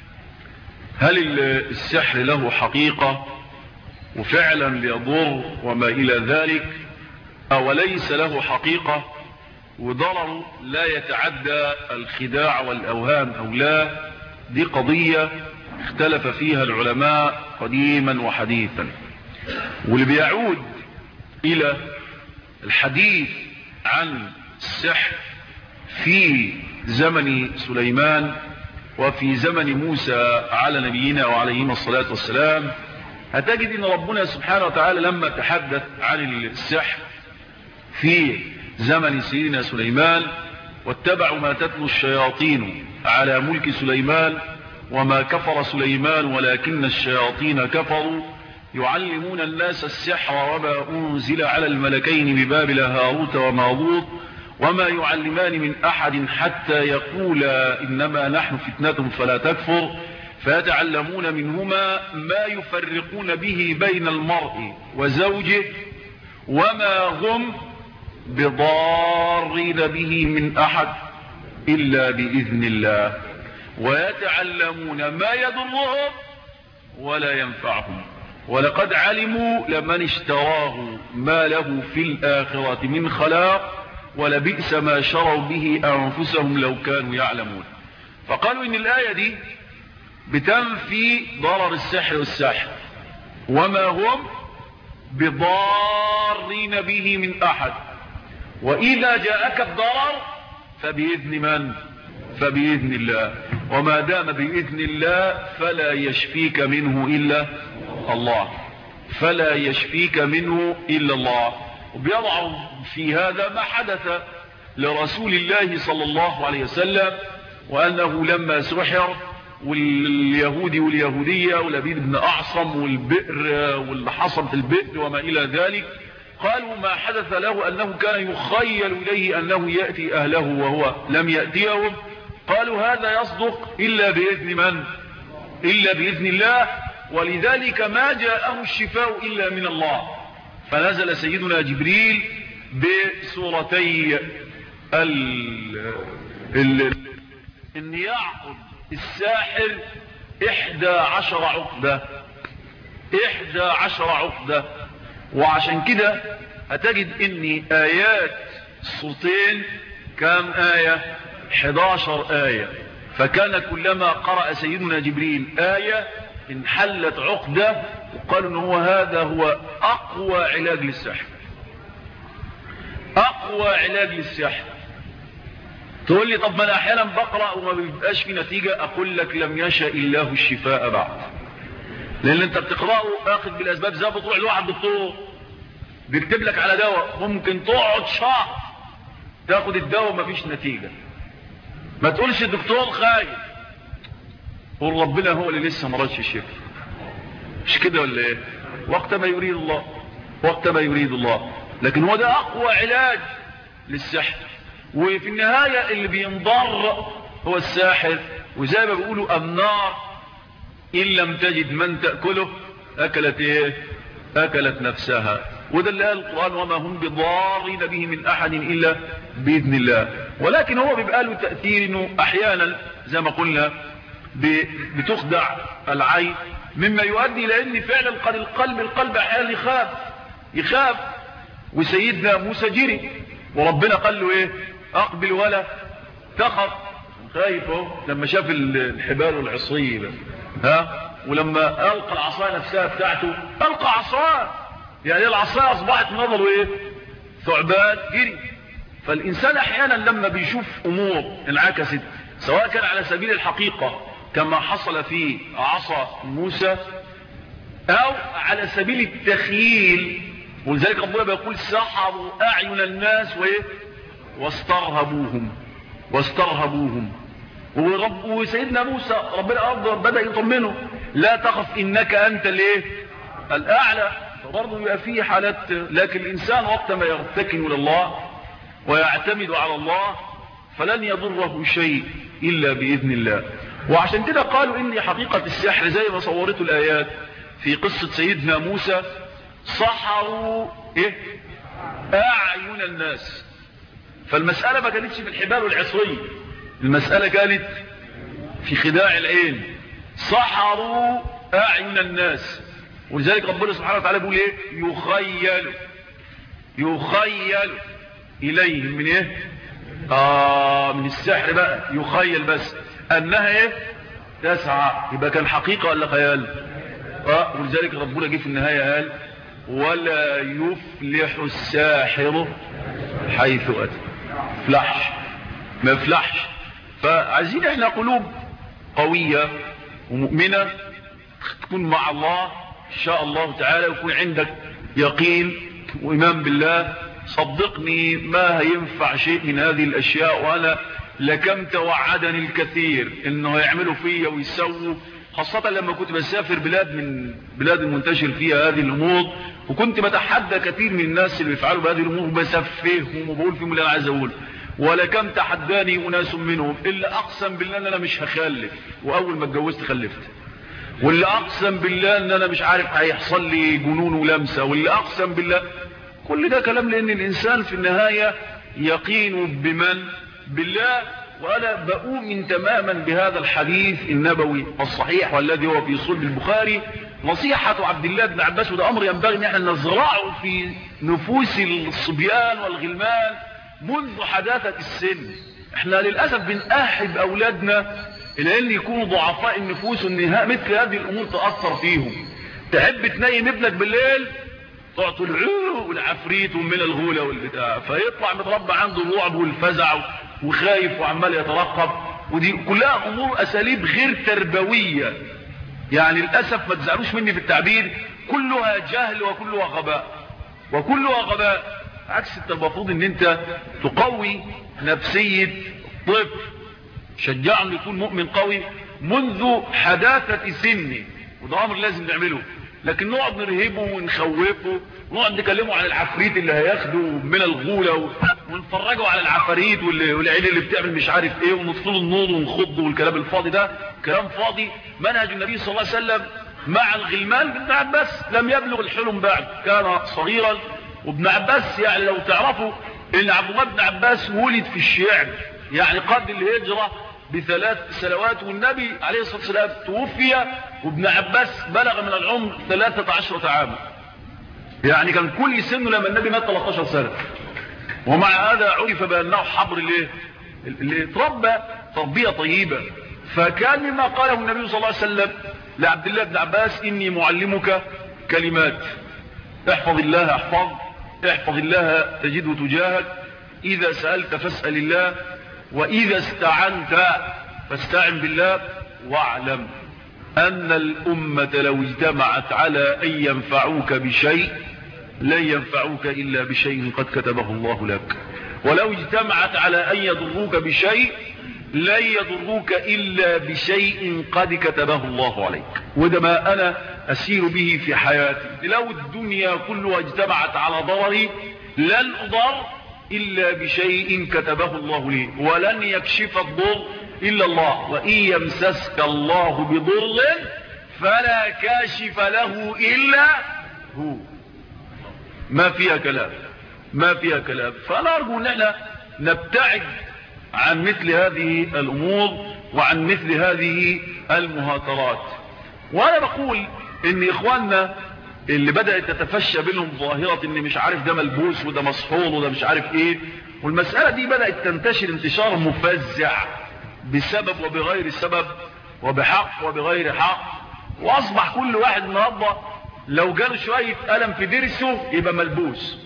هل السحر له حقيقة وفعلا يضر وما الى ذلك، او ليس له حقيقة وضرر لا يتعدى الخداع والاوهام او لا؟ دي قضية اختلف فيها العلماء قديما وحديثا. واللي بيعود الى الحديث عن السحر في زمن سليمان وفي زمن موسى على نبينا وعليهما الصلاة والسلام، هتجد ان ربنا سبحانه وتعالى لما تحدث عن السحر في زمن سيدنا سليمان، واتبعوا ما تتلو الشياطين على ملك سليمان وما كفر سليمان ولكن الشياطين كفروا يعلمون الناس السحر وما أنزل على الملكين ببابل هاروت وماروت وما يعلمان من أحد حتى يقولا إنما نحن فتنة فلا تكفر، فيتعلمون منهما ما يفرقون به بين المرء وزوجه وما هم بضارين به من أحد إلا بإذن الله، ويتعلمون ما يضرهم ولا ينفعهم، ولقد علموا لمن اشتراه ما له في الآخرة من خلاق ولبئس ما شروا به أنفسهم لو كانوا يعلمون. فقالوا إن الآية دي بتنفي ضرر السحر والساحر، وما هم بضارين به من أحد، وإذا جاءك الضرر فبإذن من؟ فبإذن الله، وما دام بإذن الله فلا يشفيك منه إلا الله، فلا يشفيك منه إلا الله. وبيضع في هذا ما حدث لرسول الله صلى الله عليه وسلم، وأنه لما سحر واليهودي واليهودية ولبيد بن أعصم والبئر واللي حصل في البئر وما إلى ذلك، قالوا ما حدث له أنه كان يخيل إليه أنه يأتي أهله وهو لم يأتيهم. قالوا هذا يصدق إلا بإذن من؟ إلا بإذن الله، ولذلك ما جاءه الشفاء إلا من الله. فنزل سيدنا جبريل بسورتي ال... ال... إن يعقد الساحر إحدى عشر عقدة، إحدى عشر عقدة. وعشان كده هتجد إن آيات الصوتين كام آية؟ حداشر آية فكان كلما قرأ سيدنا جبريل آية انحلت عقدة، وقالوا ان هو هذا هو اقوى علاج للسحر، اقوى علاج للسحر. تقول لي طب ما انا احيانا بقرأ وما بيبقاش في نتيجة، اقول لك لم يشاء الله الشفاء بعد، لان انت بتقرأه اخذ بالاسباب، زي بتروح لواحد دكتور بيكتب لك على دواء ممكن تقعد شهر تاخد الدواء مفيش نتيجة. ما تقولش الدكتور خايف، قول ربنا هو اللي لسه ما رادش الشفاء. مش كده ولا ايه؟ وقت ما يريد الله، وقت ما يريد الله. لكن هو ده اقوى علاج للسحر، وفي النهاية اللي بينضر هو الساحر. وزي ما بيقولوا النار ان لم تجد من تأكله اكلت ايه؟ اكلت نفسها. وده اللي قال القرآن وما هم بضارين به من احد الا باذن الله. ولكن هو بيبقى له تأثير انه احيانا زي ما قلنا بتخدع العين، مما يؤدي الى ان فعلا قد القلب القلب احيانا يخاف يخاف وسيدنا موسى جري وربنا قال له ايه؟ اقبل ولا تخف. خايف اهو لما شاف الحبال والعصي ها، ولما القى العصا نفسها بتاعته القى عصاه، يعني العصا اصبحت نظره ايه؟ ثعبان جري. فالانسان احيانا لما بيشوف امور انعكست سواء كان على سبيل الحقيقة كما حصل في عصا موسى او على سبيل التخيل، ولذلك ربنا بيقول سحروا اعين الناس وايه؟ واسترهبوهم واسترهبوهم. ورب وسيدنا موسى ربنا بدأ يطمنه لا تخف انك انت الايه؟ الاعلى. فبرضه يبقى فيه حالات، لكن الانسان وقت ما يرتكن الى الله ويعتمد على الله فلن يضره شيء الا باذن الله. وعشان كده قالوا ان حقيقة السحر زي ما صورته الايات في قصة سيدنا موسى، سحروا ايه؟ اعين الناس. فالمسألة ما كانتش في الحبال والعصي، المسألة كانت في خداع العين. سحروا اعين الناس. ولذلك ربنا سبحانه وتعالى بيقول ايه؟ يخيل يخيل اليهم من ايه؟ آه من السحر بقى يخيل بس انها ايه؟ تسعى. يبقى كان حقيقة ولا خيال؟ آه ولذلك ربنا جه في النهاية قال ولا يفلح الساحر حيث اتى. فلحش ما يفلحش. فعايزين احنا قلوب قوية ومؤمنة تكون مع الله ان شاء الله تعالى، ويكون عندك يقين وإيمان بالله. صدقني ما هينفع شيء من هذه الأشياء، وأنا لكم توعدني الكثير إنه يعملوا فيا ويسووا، خاصة لما كنت بسافر بلاد من بلاد المنتشر فيها هذه الأمور، وكنت بتحدى كثير من الناس اللي بيفعلوا بهذه الأمور وبسفههم وبقول فيهم اللي أنا عايز أقول. ولكم تحداني أناس منهم إلا أقسم بالله أن أنا مش هخلف، وأول ما اتجوزت خلفت. واللي أقسم بالله أن أنا مش عارف هيحصل لي جنون ولمسة. واللي أقسم بالله كل ده كلام، لأن الإنسان في النهاية يقين بمن؟ بالله. وأنا بؤمن تماما بهذا الحديث النبوي الصحيح والذي هو في صلب البخاري، نصيحة عبد الله بن عباس. وده أمر ينبغي أن احنا نزرعه في نفوس الصبيان والغلمان منذ حداثة السن. احنا للأسف بنأحب أولادنا إلى أن يكونوا ضعفاء النفوس، وإن مثل هذه الأمور تأثر فيهم. تحب تنيم ابنك بالليل تعطوا العوه والعفريت ومن الغولة والبتاع، فيطلع متربى عنده الرعب والفزع وخايف وعمال يترقب. ودي كلها أمور أساليب غير تربوية، يعني للأسف ما تزعلوش مني في التعبير، كلها جهل وكلها غباء وكلها غباء. عكس انت المفروض ان انت تقوي نفسية طفل، شجعه انه يكون مؤمن قوي منذ حداثة سنه، وده امر لازم نعمله. لكن نقعد نرهبه ونخوفه ونقعد نكلمه عن العفريت اللي هياخده من الغولة ونفرجه على العفاريت والعيل اللي بتعمل مش عارف ايه، ونطفل النور ونخضه، والكلام الفاضي ده كلام فاضي. منهج النبي صلى الله عليه وسلم مع الغلمان. ابن عباس لم يبلغ الحلم بعد، كان صغيرا. وابن عباس يعني لو تعرفوا ان عبد الله بن عباس ولد في الشعب، يعني قبل الهجرة بثلاث سنوات، والنبي عليه الصلاة والسلام توفي وابن عباس بلغ من العمر ثلاثة عشرة عاما، يعني كان كل سنه لما النبي مات ثلاثة عشر سنة. ومع هذا عرف بأنه حبر اللي, اللي تربى تربية طيبة فكان مما قاله النبي صلى الله عليه وسلم لعبد الله بن عباس: إني معلمك كلمات، احفظ الله احفظ، احفظ الله تجده تجاهك، إذا سألت فاسأل الله، وإذا استعنت فاستعن بالله، واعلم أن الأمة لو اجتمعت على أن ينفعوك بشيء لن ينفعوك إلا بشيء قد كتبه الله لك، ولو اجتمعت على أن يضروك بشيء لن يضروك إلا بشيء قد كتبه الله عليك. وده ما أنا أسير به في حياتي. لو الدنيا كلها اجتمعت على ضرري لن أضر إلا بشيء كتبه الله لي، ولن يكشف الضر إلا الله، وإن يمسسك الله بضر فلا كاشف له إلا هو. ما فيها كلام، ما فيها كلام. فأنا أرجو أن احنا نبتعد عن مثل هذه الأمور وعن مثل هذه المهاترات. وأنا بقول إن إخواننا اللي بدأت تتفشى بينهم ظاهرة إن مش عارف ده ملبوس وده مصحول وده مش عارف إيه، والمسألة دي بدأت تنتشر انتشار مفزع بسبب وبغير سبب، وبحق وبغير حق، وأصبح كل واحد النهارده لو جاله شوية ألم في درسه يبقى ملبوس،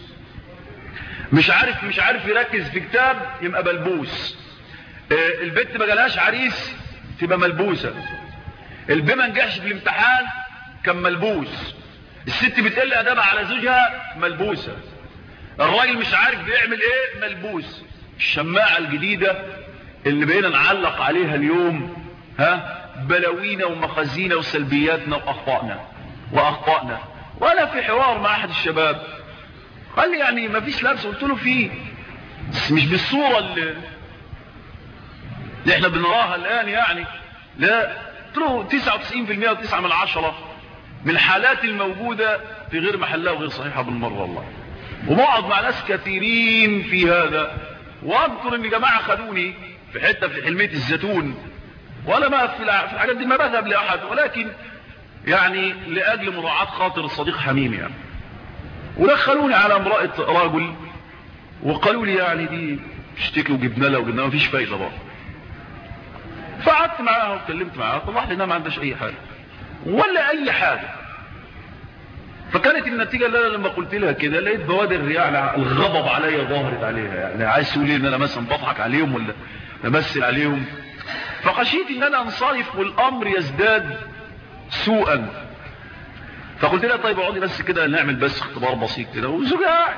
مش عارف مش عارف يركز في كتاب يبقى ملبوس، آه البنت ما جالهاش عريس تبقى ملبوسة، البنت ما نجحش في الامتحان كان ملبوس، الست بتقل أدبها على زوجها ملبوسة، الراجل مش عارف بيعمل ايه ملبوس. الشماعة الجديدة اللي بقينا نعلق عليها اليوم ها بلاوينا ومخازينا وسلبياتنا واخطائنا واخطائنا. وانا في حوار مع احد الشباب قال لي يعني ما فيش لبس، قلت له فيه بس مش بالصورة اللي, اللي احنا بنراها الان يعني، لا. قلت له تسعة وتسعين بالمئة وتسعة من عشرة من الحالات الموجودة في غير محلها وغير صحيحة بالمرة والله. وبقعد مع ناس كثيرين في هذا، واذكر ان جماعة خدوني في حتة في حلمية الزيتون، ولا ما في الحاجات دي ما بذهب لأحد، ولكن يعني لأجل مراعاة خاطر الصديق حميم يعني، ودخلوني على امرأة رجل وقالوا لي يعني دي اشتكي وجبنا لها وجبنا لها مفيش فايدة بقى. فقعدت معاها واتكلمت معاها، طلعت لي انها ما عندهاش اي حاجة ولا اي حاجة. فكانت النتيجة اللي انا لما قلت لها كده لقيت بوادر يعني الغضب عليا ظهرت عليها، يعني عايز تقول لي ان انا مثلا بضحك عليهم ولا بمثل عليهم. فخشيت ان انا انصرف والامر يزداد سوءا. فقلت لها طيب اقعدي بس كده نعمل بس اختبار بسيط كده، وزوجها قاعد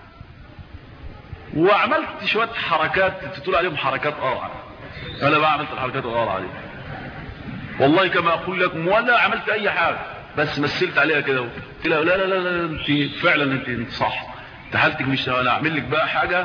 وعملت شويه حركات تقول عليهم حركات قرعه. انا بقى عملت الحركات القرعه دي والله كما اقول لكم، ولا عملت اي حاجه، بس مثلت عليها كده قلت لها لا لا لا لا انت فعلا انت, انت صح، انت حالتك مش انا اعمل لك بقى حاجه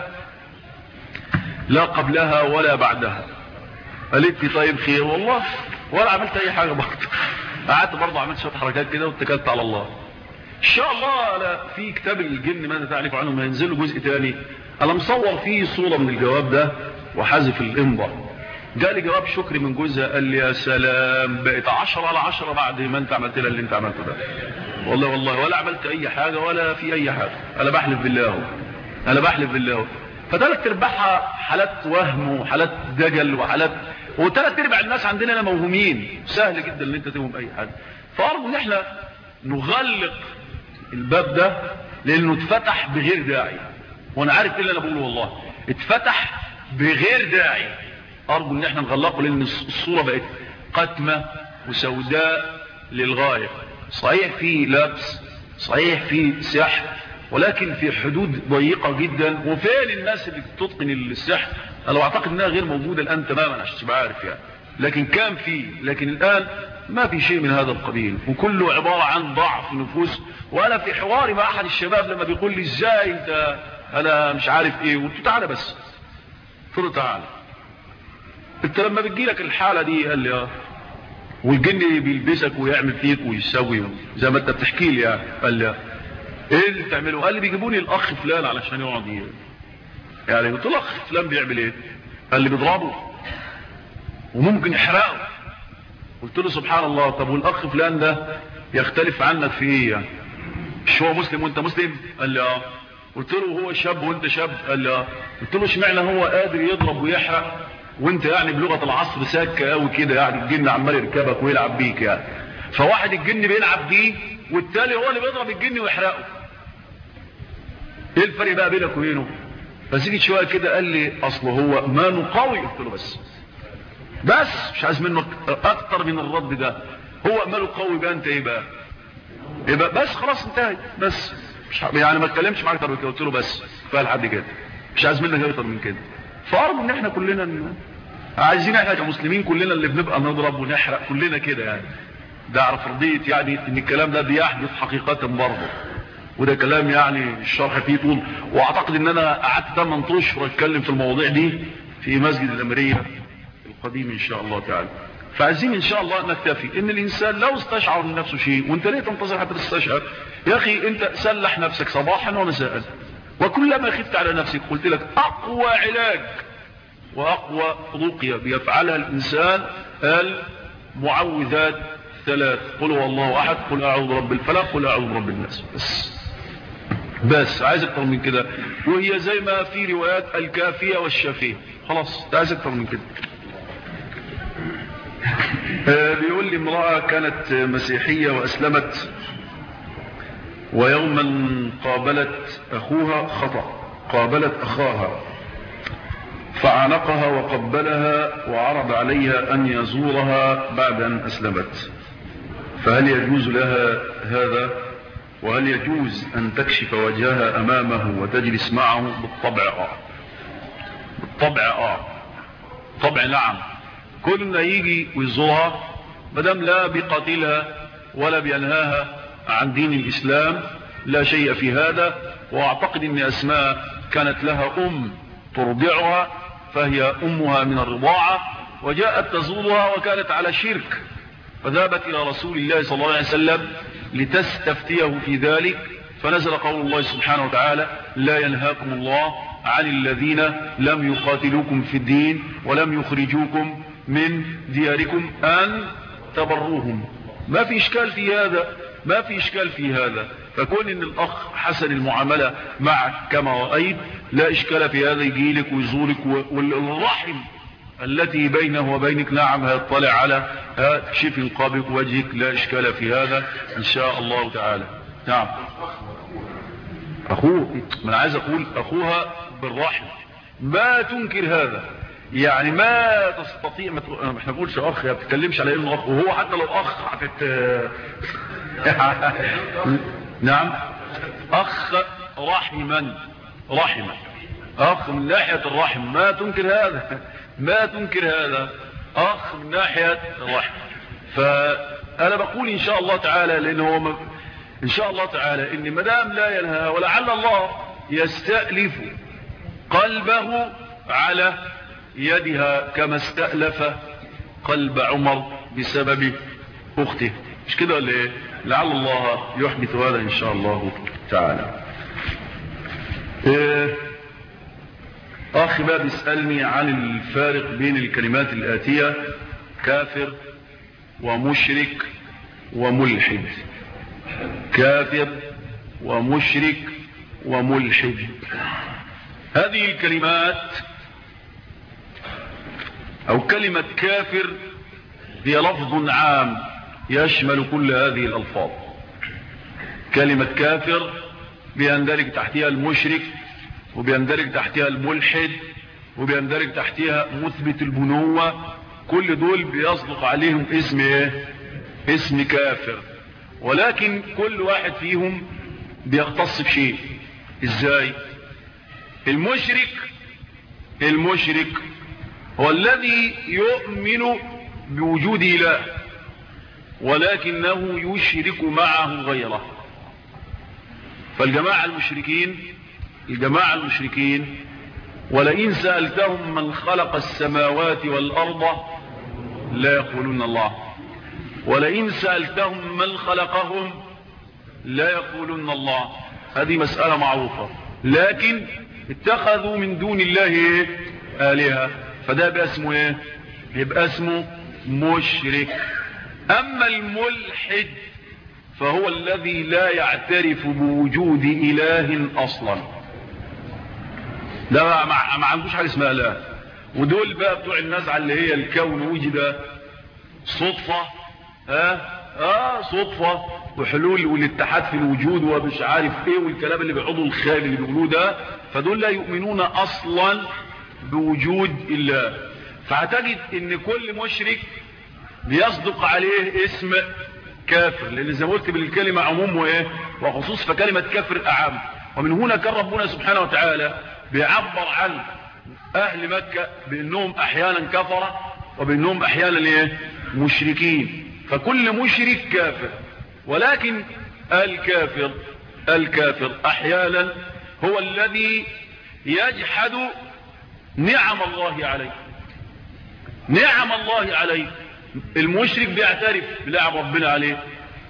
لا قبلها ولا بعدها. قالت لي طيب خير والله، ولا عملت اي حاجه برضه. قعدت برضه عملت شويه حركات كده واتكلت على الله. ان شاء الله انا في كتاب الجن ماذا تعرف عنهم هينزل له جزء تاني، انا مصور فيه صوره من الجواب ده وحذف الامضاء. جالي جواب شكري من جوزها قال لي يا سلام بقيت عشرة على عشرة بعد ما انت عملت لها اللي انت عملته ده. والله والله ولا عملت اي حاجه ولا في اي حاجه، انا بحلف بالله انا بحلف بالله. فثلاث ارباعها حالات وهم وحالات دجل وحالات، وثلاث ارباع الناس عندنا هنا موهومين، سهل جدا ان انت توهم اي حد. فارجو ان احنا نغلق الباب ده لانه اتفتح بغير داعي، وانا عارف ايه اللي انا بقوله والله، اتفتح بغير داعي. ارجو ان احنا نغلقه لان الصوره بقت قتمه وسوداء للغايه. صحيح في لبس، صحيح في سحر، ولكن في حدود ضيقه جدا. وفين الناس اللي بتتقن السحر؟ انا اعتقد انها غير موجوده الان تماما عشان تبقى عارف يعني، لكن كان في، لكن الان ما في شيء من هذا القبيل، وكله عباره عن ضعف نفوس. وانا في حواري مع احد الشباب لما بيقول لي ازاي انت انا مش عارف ايه، قلت تعالى بس، قلت له تعالى انت لما بتجيلك الحاله دي قال لي اه، والجن بيلبسك ويعمل فيك ويسوي زي ما انت بتحكي لي يعني، قال لي ايه اللي بتعمله؟ قال لي بيجيبوني الاخ فلان علشان يقعد يه. يعني قلت له الاخ فلان بيعمل ايه؟ قال لي بيضربه وممكن يحرقه. قلت له سبحان الله، طب والاخ فلان ده يختلف عنك في ايه يعني؟ مش هو مسلم وانت مسلم؟ قال لي اه. قلت له هو شاب وانت شاب؟ قال لي اه. قلت له اشمعنى هو قادر يضرب ويحرق وانت يعني بلغة العصر ساكة قوي كده، يعني الجن عمال يركبك ويلعب بيك يعني. فواحد الجن بيلعب بيه والتالي هو اللي بيضرب الجن ويحرقه. ايه الفرق بقى بينك وبينه؟ فسيجي شوية كده قال لي اصله هو ماله قوي. قلت له بس بس مش عايز منه اكتر من الرد ده. هو ماله قوي بقى، انت ايه بقى؟ ايه بقى؟ بس خلاص انتهت. بس مش يعني ما اتكلمش معاك اكتر من كده. قلت له بس كفايه لحد كده، مش عايز منك اكتر من كده. فارجو ان احنا كلنا ن... عايزين احنا كمسلمين كلنا اللي بنبقى نضرب ونحرق كلنا كده يعني. ده اعرف رضيت يعني ان الكلام ده بيحدث حقيقة برضه، وده كلام يعني الشرح فيه طول. واعتقد ان انا قعدت ثمانية اشهر اتكلم في المواضيع دي في مسجد الاميرية القديم ان شاء الله تعالى. فعايزين ان شاء الله نكتفي ان الانسان لو استشعر من نفسه شيء، وانت ليه تنتظر حتى تستشعر؟ يا اخي انت سلح نفسك صباحا ومساء، وكلما خفت على نفسك قلت لك اقوى علاج واقوى رقية بيفعلها الانسان المعوذات ثلاث: قل هو الله احد، قل اعوذ برب الفلق، قل اعوذ برب الناس. بس بس عايز اكتر من كده. وهي زي ما في روايات الكافية والشافية. خلاص عايز اكتر من كده. آه بيقول لي امرأة كانت مسيحية واسلمت، ويوما قابلت اخوها خطأ، قابلت اخاها فعانقها وقبلها وعرض عليها ان يزورها بعد ان اسلمت، فهل يجوز لها هذا؟ وهل يجوز ان تكشف وجهها امامه وتجلس معه؟ بالطبع اه بالطبع اه طبع نعم. كلنا يجي ويزورها مدام لا بيقاتلها ولا بينهاها عن دين الاسلام، لا شيء في هذا. واعتقد ان اسماء كانت لها ام ترضعها، فهي امها من الرضاعة، وجاءت تزورها وكانت على شرك، فذهبت الى رسول الله صلى الله عليه وسلم لتستفتيه في ذلك، فنزل قول الله سبحانه وتعالى: لا ينهاكم الله عن الذين لم يقاتلوكم في الدين ولم يخرجوكم من دياركم ان تبروهم. ما في اشكال في هذا، ما في اشكال في هذا. فكون ان الاخ حسن المعاملة معك كما رأيت، لا اشكال في هذا، يجيلك ويزورك، والرحم التي بينه وبينك نعم هيطلع على تكشيف نقابك وجهك، لا اشكال في هذا ان شاء الله تعالى. نعم اخوه، ما انا عايز اقول اخوها بالرحم، ما تنكر هذا يعني، ما تستطيع ما تقول. احنا بنقولش اخ، ما بتتكلمش على انه اخ، وهو حتى لو اخ هتت نعم اخ رحما رحما اخ من ناحية الرحم، ما تنكر هذا، ما تنكر هذا اخ من ناحية الرحم. فانا بقول ان شاء الله تعالى، لانه م... ان شاء الله تعالى ان مدام لا ينهى، ولعل الله يستألف قلبه على يدها كما استألف قلب عمر بسبب اخته، مش كده ولا ايه؟ لعل الله يحدث هذا ان شاء الله تعالى. إيه اخي بقى بيسألني عن الفارق بين الكلمات الآتية: كافر ومشرك وملحد. كافر ومشرك وملحد، هذه الكلمات او كلمة كافر هي لفظ عام يشمل كل هذه الالفاظ. كلمة كافر بيندرج تحتها المشرك، وبيندرج تحتها الملحد، وبيندرج تحتها مثبت البنوة. كل دول بيصدق عليهم اسم ايه؟ اسم كافر. ولكن كل واحد فيهم بيختص بشيء. ازاي؟ المشرك المشرك هو الذي يؤمن بوجود اله ولكنه يشرك معه غيره. فالجماعة المشركين الجماعة المشركين ولئن سألتهم من خلق السماوات والأرض لا يقولون الله، ولئن سألتهم من خلقهم لا يقولون الله. هذه مسألة معروفة، لكن اتخذوا من دون الله آلهة، فده بقى اسمه ايه؟ يبقى اسمه مشرك. اما الملحد فهو الذي لا يعترف بوجود اله اصلا، لا ما عندوش حاجه اسمها اله، ودول بقى بتوع النزعة اللي هي الكون وجد صدفة، ها اه صدفة وحلول والاتحاد في الوجود ومش عارف ايه والكلام اللي بيعضوا الخيال اللي بيقولوه ده، فدول لا يؤمنون اصلا بوجود الله. فاعتقد ان كل مشرك بيصدق عليه اسم كافر، لان زي ما قلت بالكلمة عموم وايه وخصوص، فكلمة كافر اعم. ومن هنا كان ربنا سبحانه وتعالى بيعبر عن اهل مكة بانهم احيانا كفرة وبانهم احيانا ايه مشركين. فكل مشرك كافر، ولكن الكافر الكافر احيانا هو الذي يجحد نعم الله عليه. نعم الله عليه، المشرك بيعترف بنعم ربنا عليه.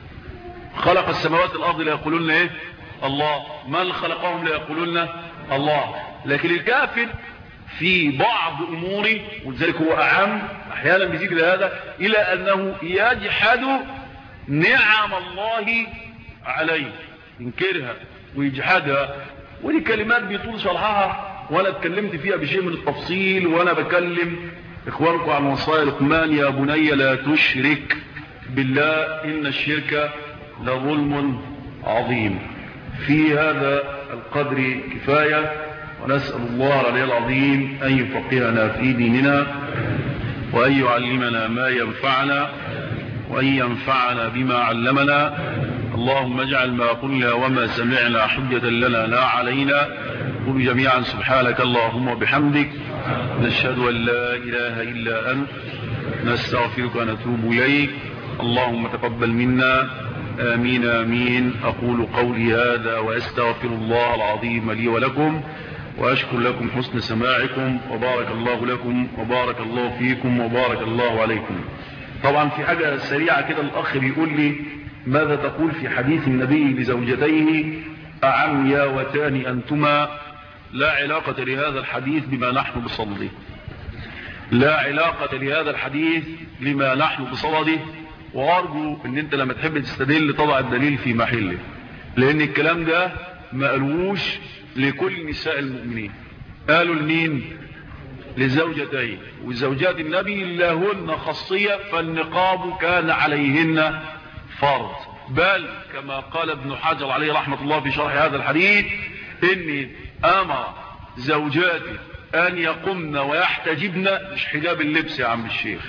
خلق السماوات والارض لا يقولون ايه الله، من خلقهم لا يقولون الله. لكن الكافر في بعض اموره، ولذلك هو اعم احيانا بيزيد لهذا الى انه يجحد نعم الله عليه، ينكرها ويجحدها. ودي كلمات بيطول شرحها وانا اتكلمت فيها بشيء من التفصيل، وانا بكلم اخوانكم عن وصايا لقمان: يا بني لا تشرك بالله ان الشرك لظلم عظيم. في هذا القدر كفاية، ونسأل الله العلي العظيم أن يفقهنا في ديننا، وأن يعلمنا ما ينفعنا، وأن ينفعنا بما علمنا. اللهم اجعل ما قلنا وما سمعنا حجة لنا لا علينا. قل جميعا سبحانك اللهم وبحمدك، نشهد أن لا إله إلا أنت، نستغفرك ونتوب إليك. اللهم تقبل منا، آمين آمين. أقول قولي هذا وأستغفر الله العظيم لي ولكم، وأشكر لكم حسن سماعكم، وبارك الله لكم وبارك الله فيكم وبارك الله عليكم. طبعا في حاجة سريعة كده، الأخ بيقول لي: ماذا تقول في حديث النبي لزوجتيه: أعمياوتان أنتما؟ لا علاقة لهذا الحديث بما نحن بصدده، لا علاقة لهذا الحديث لما نحن بصدده. وأرجو أن أنت لما تحب تستدل تضع الدليل في محله، لأن الكلام ده ما قالوش لكل نساء المؤمنين، قالوا لمين؟ لزوجتين، وزوجات النبي لهن خاصية، فالنقاب كان عليهن فرض. بل كما قال ابن حجر عليه رحمة الله في شرح هذا الحديث: إني أمر زوجاتي أن يقمن ويحتجبن، مش حجاب اللبس يا عم الشيخ،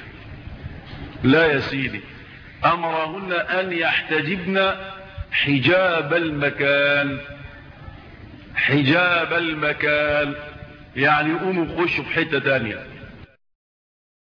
لا يا سيدي، أمرهن أن يحتجبن حجاب المكان. حجاب المكان يعني يقوموا يخشوا في حتة تانية.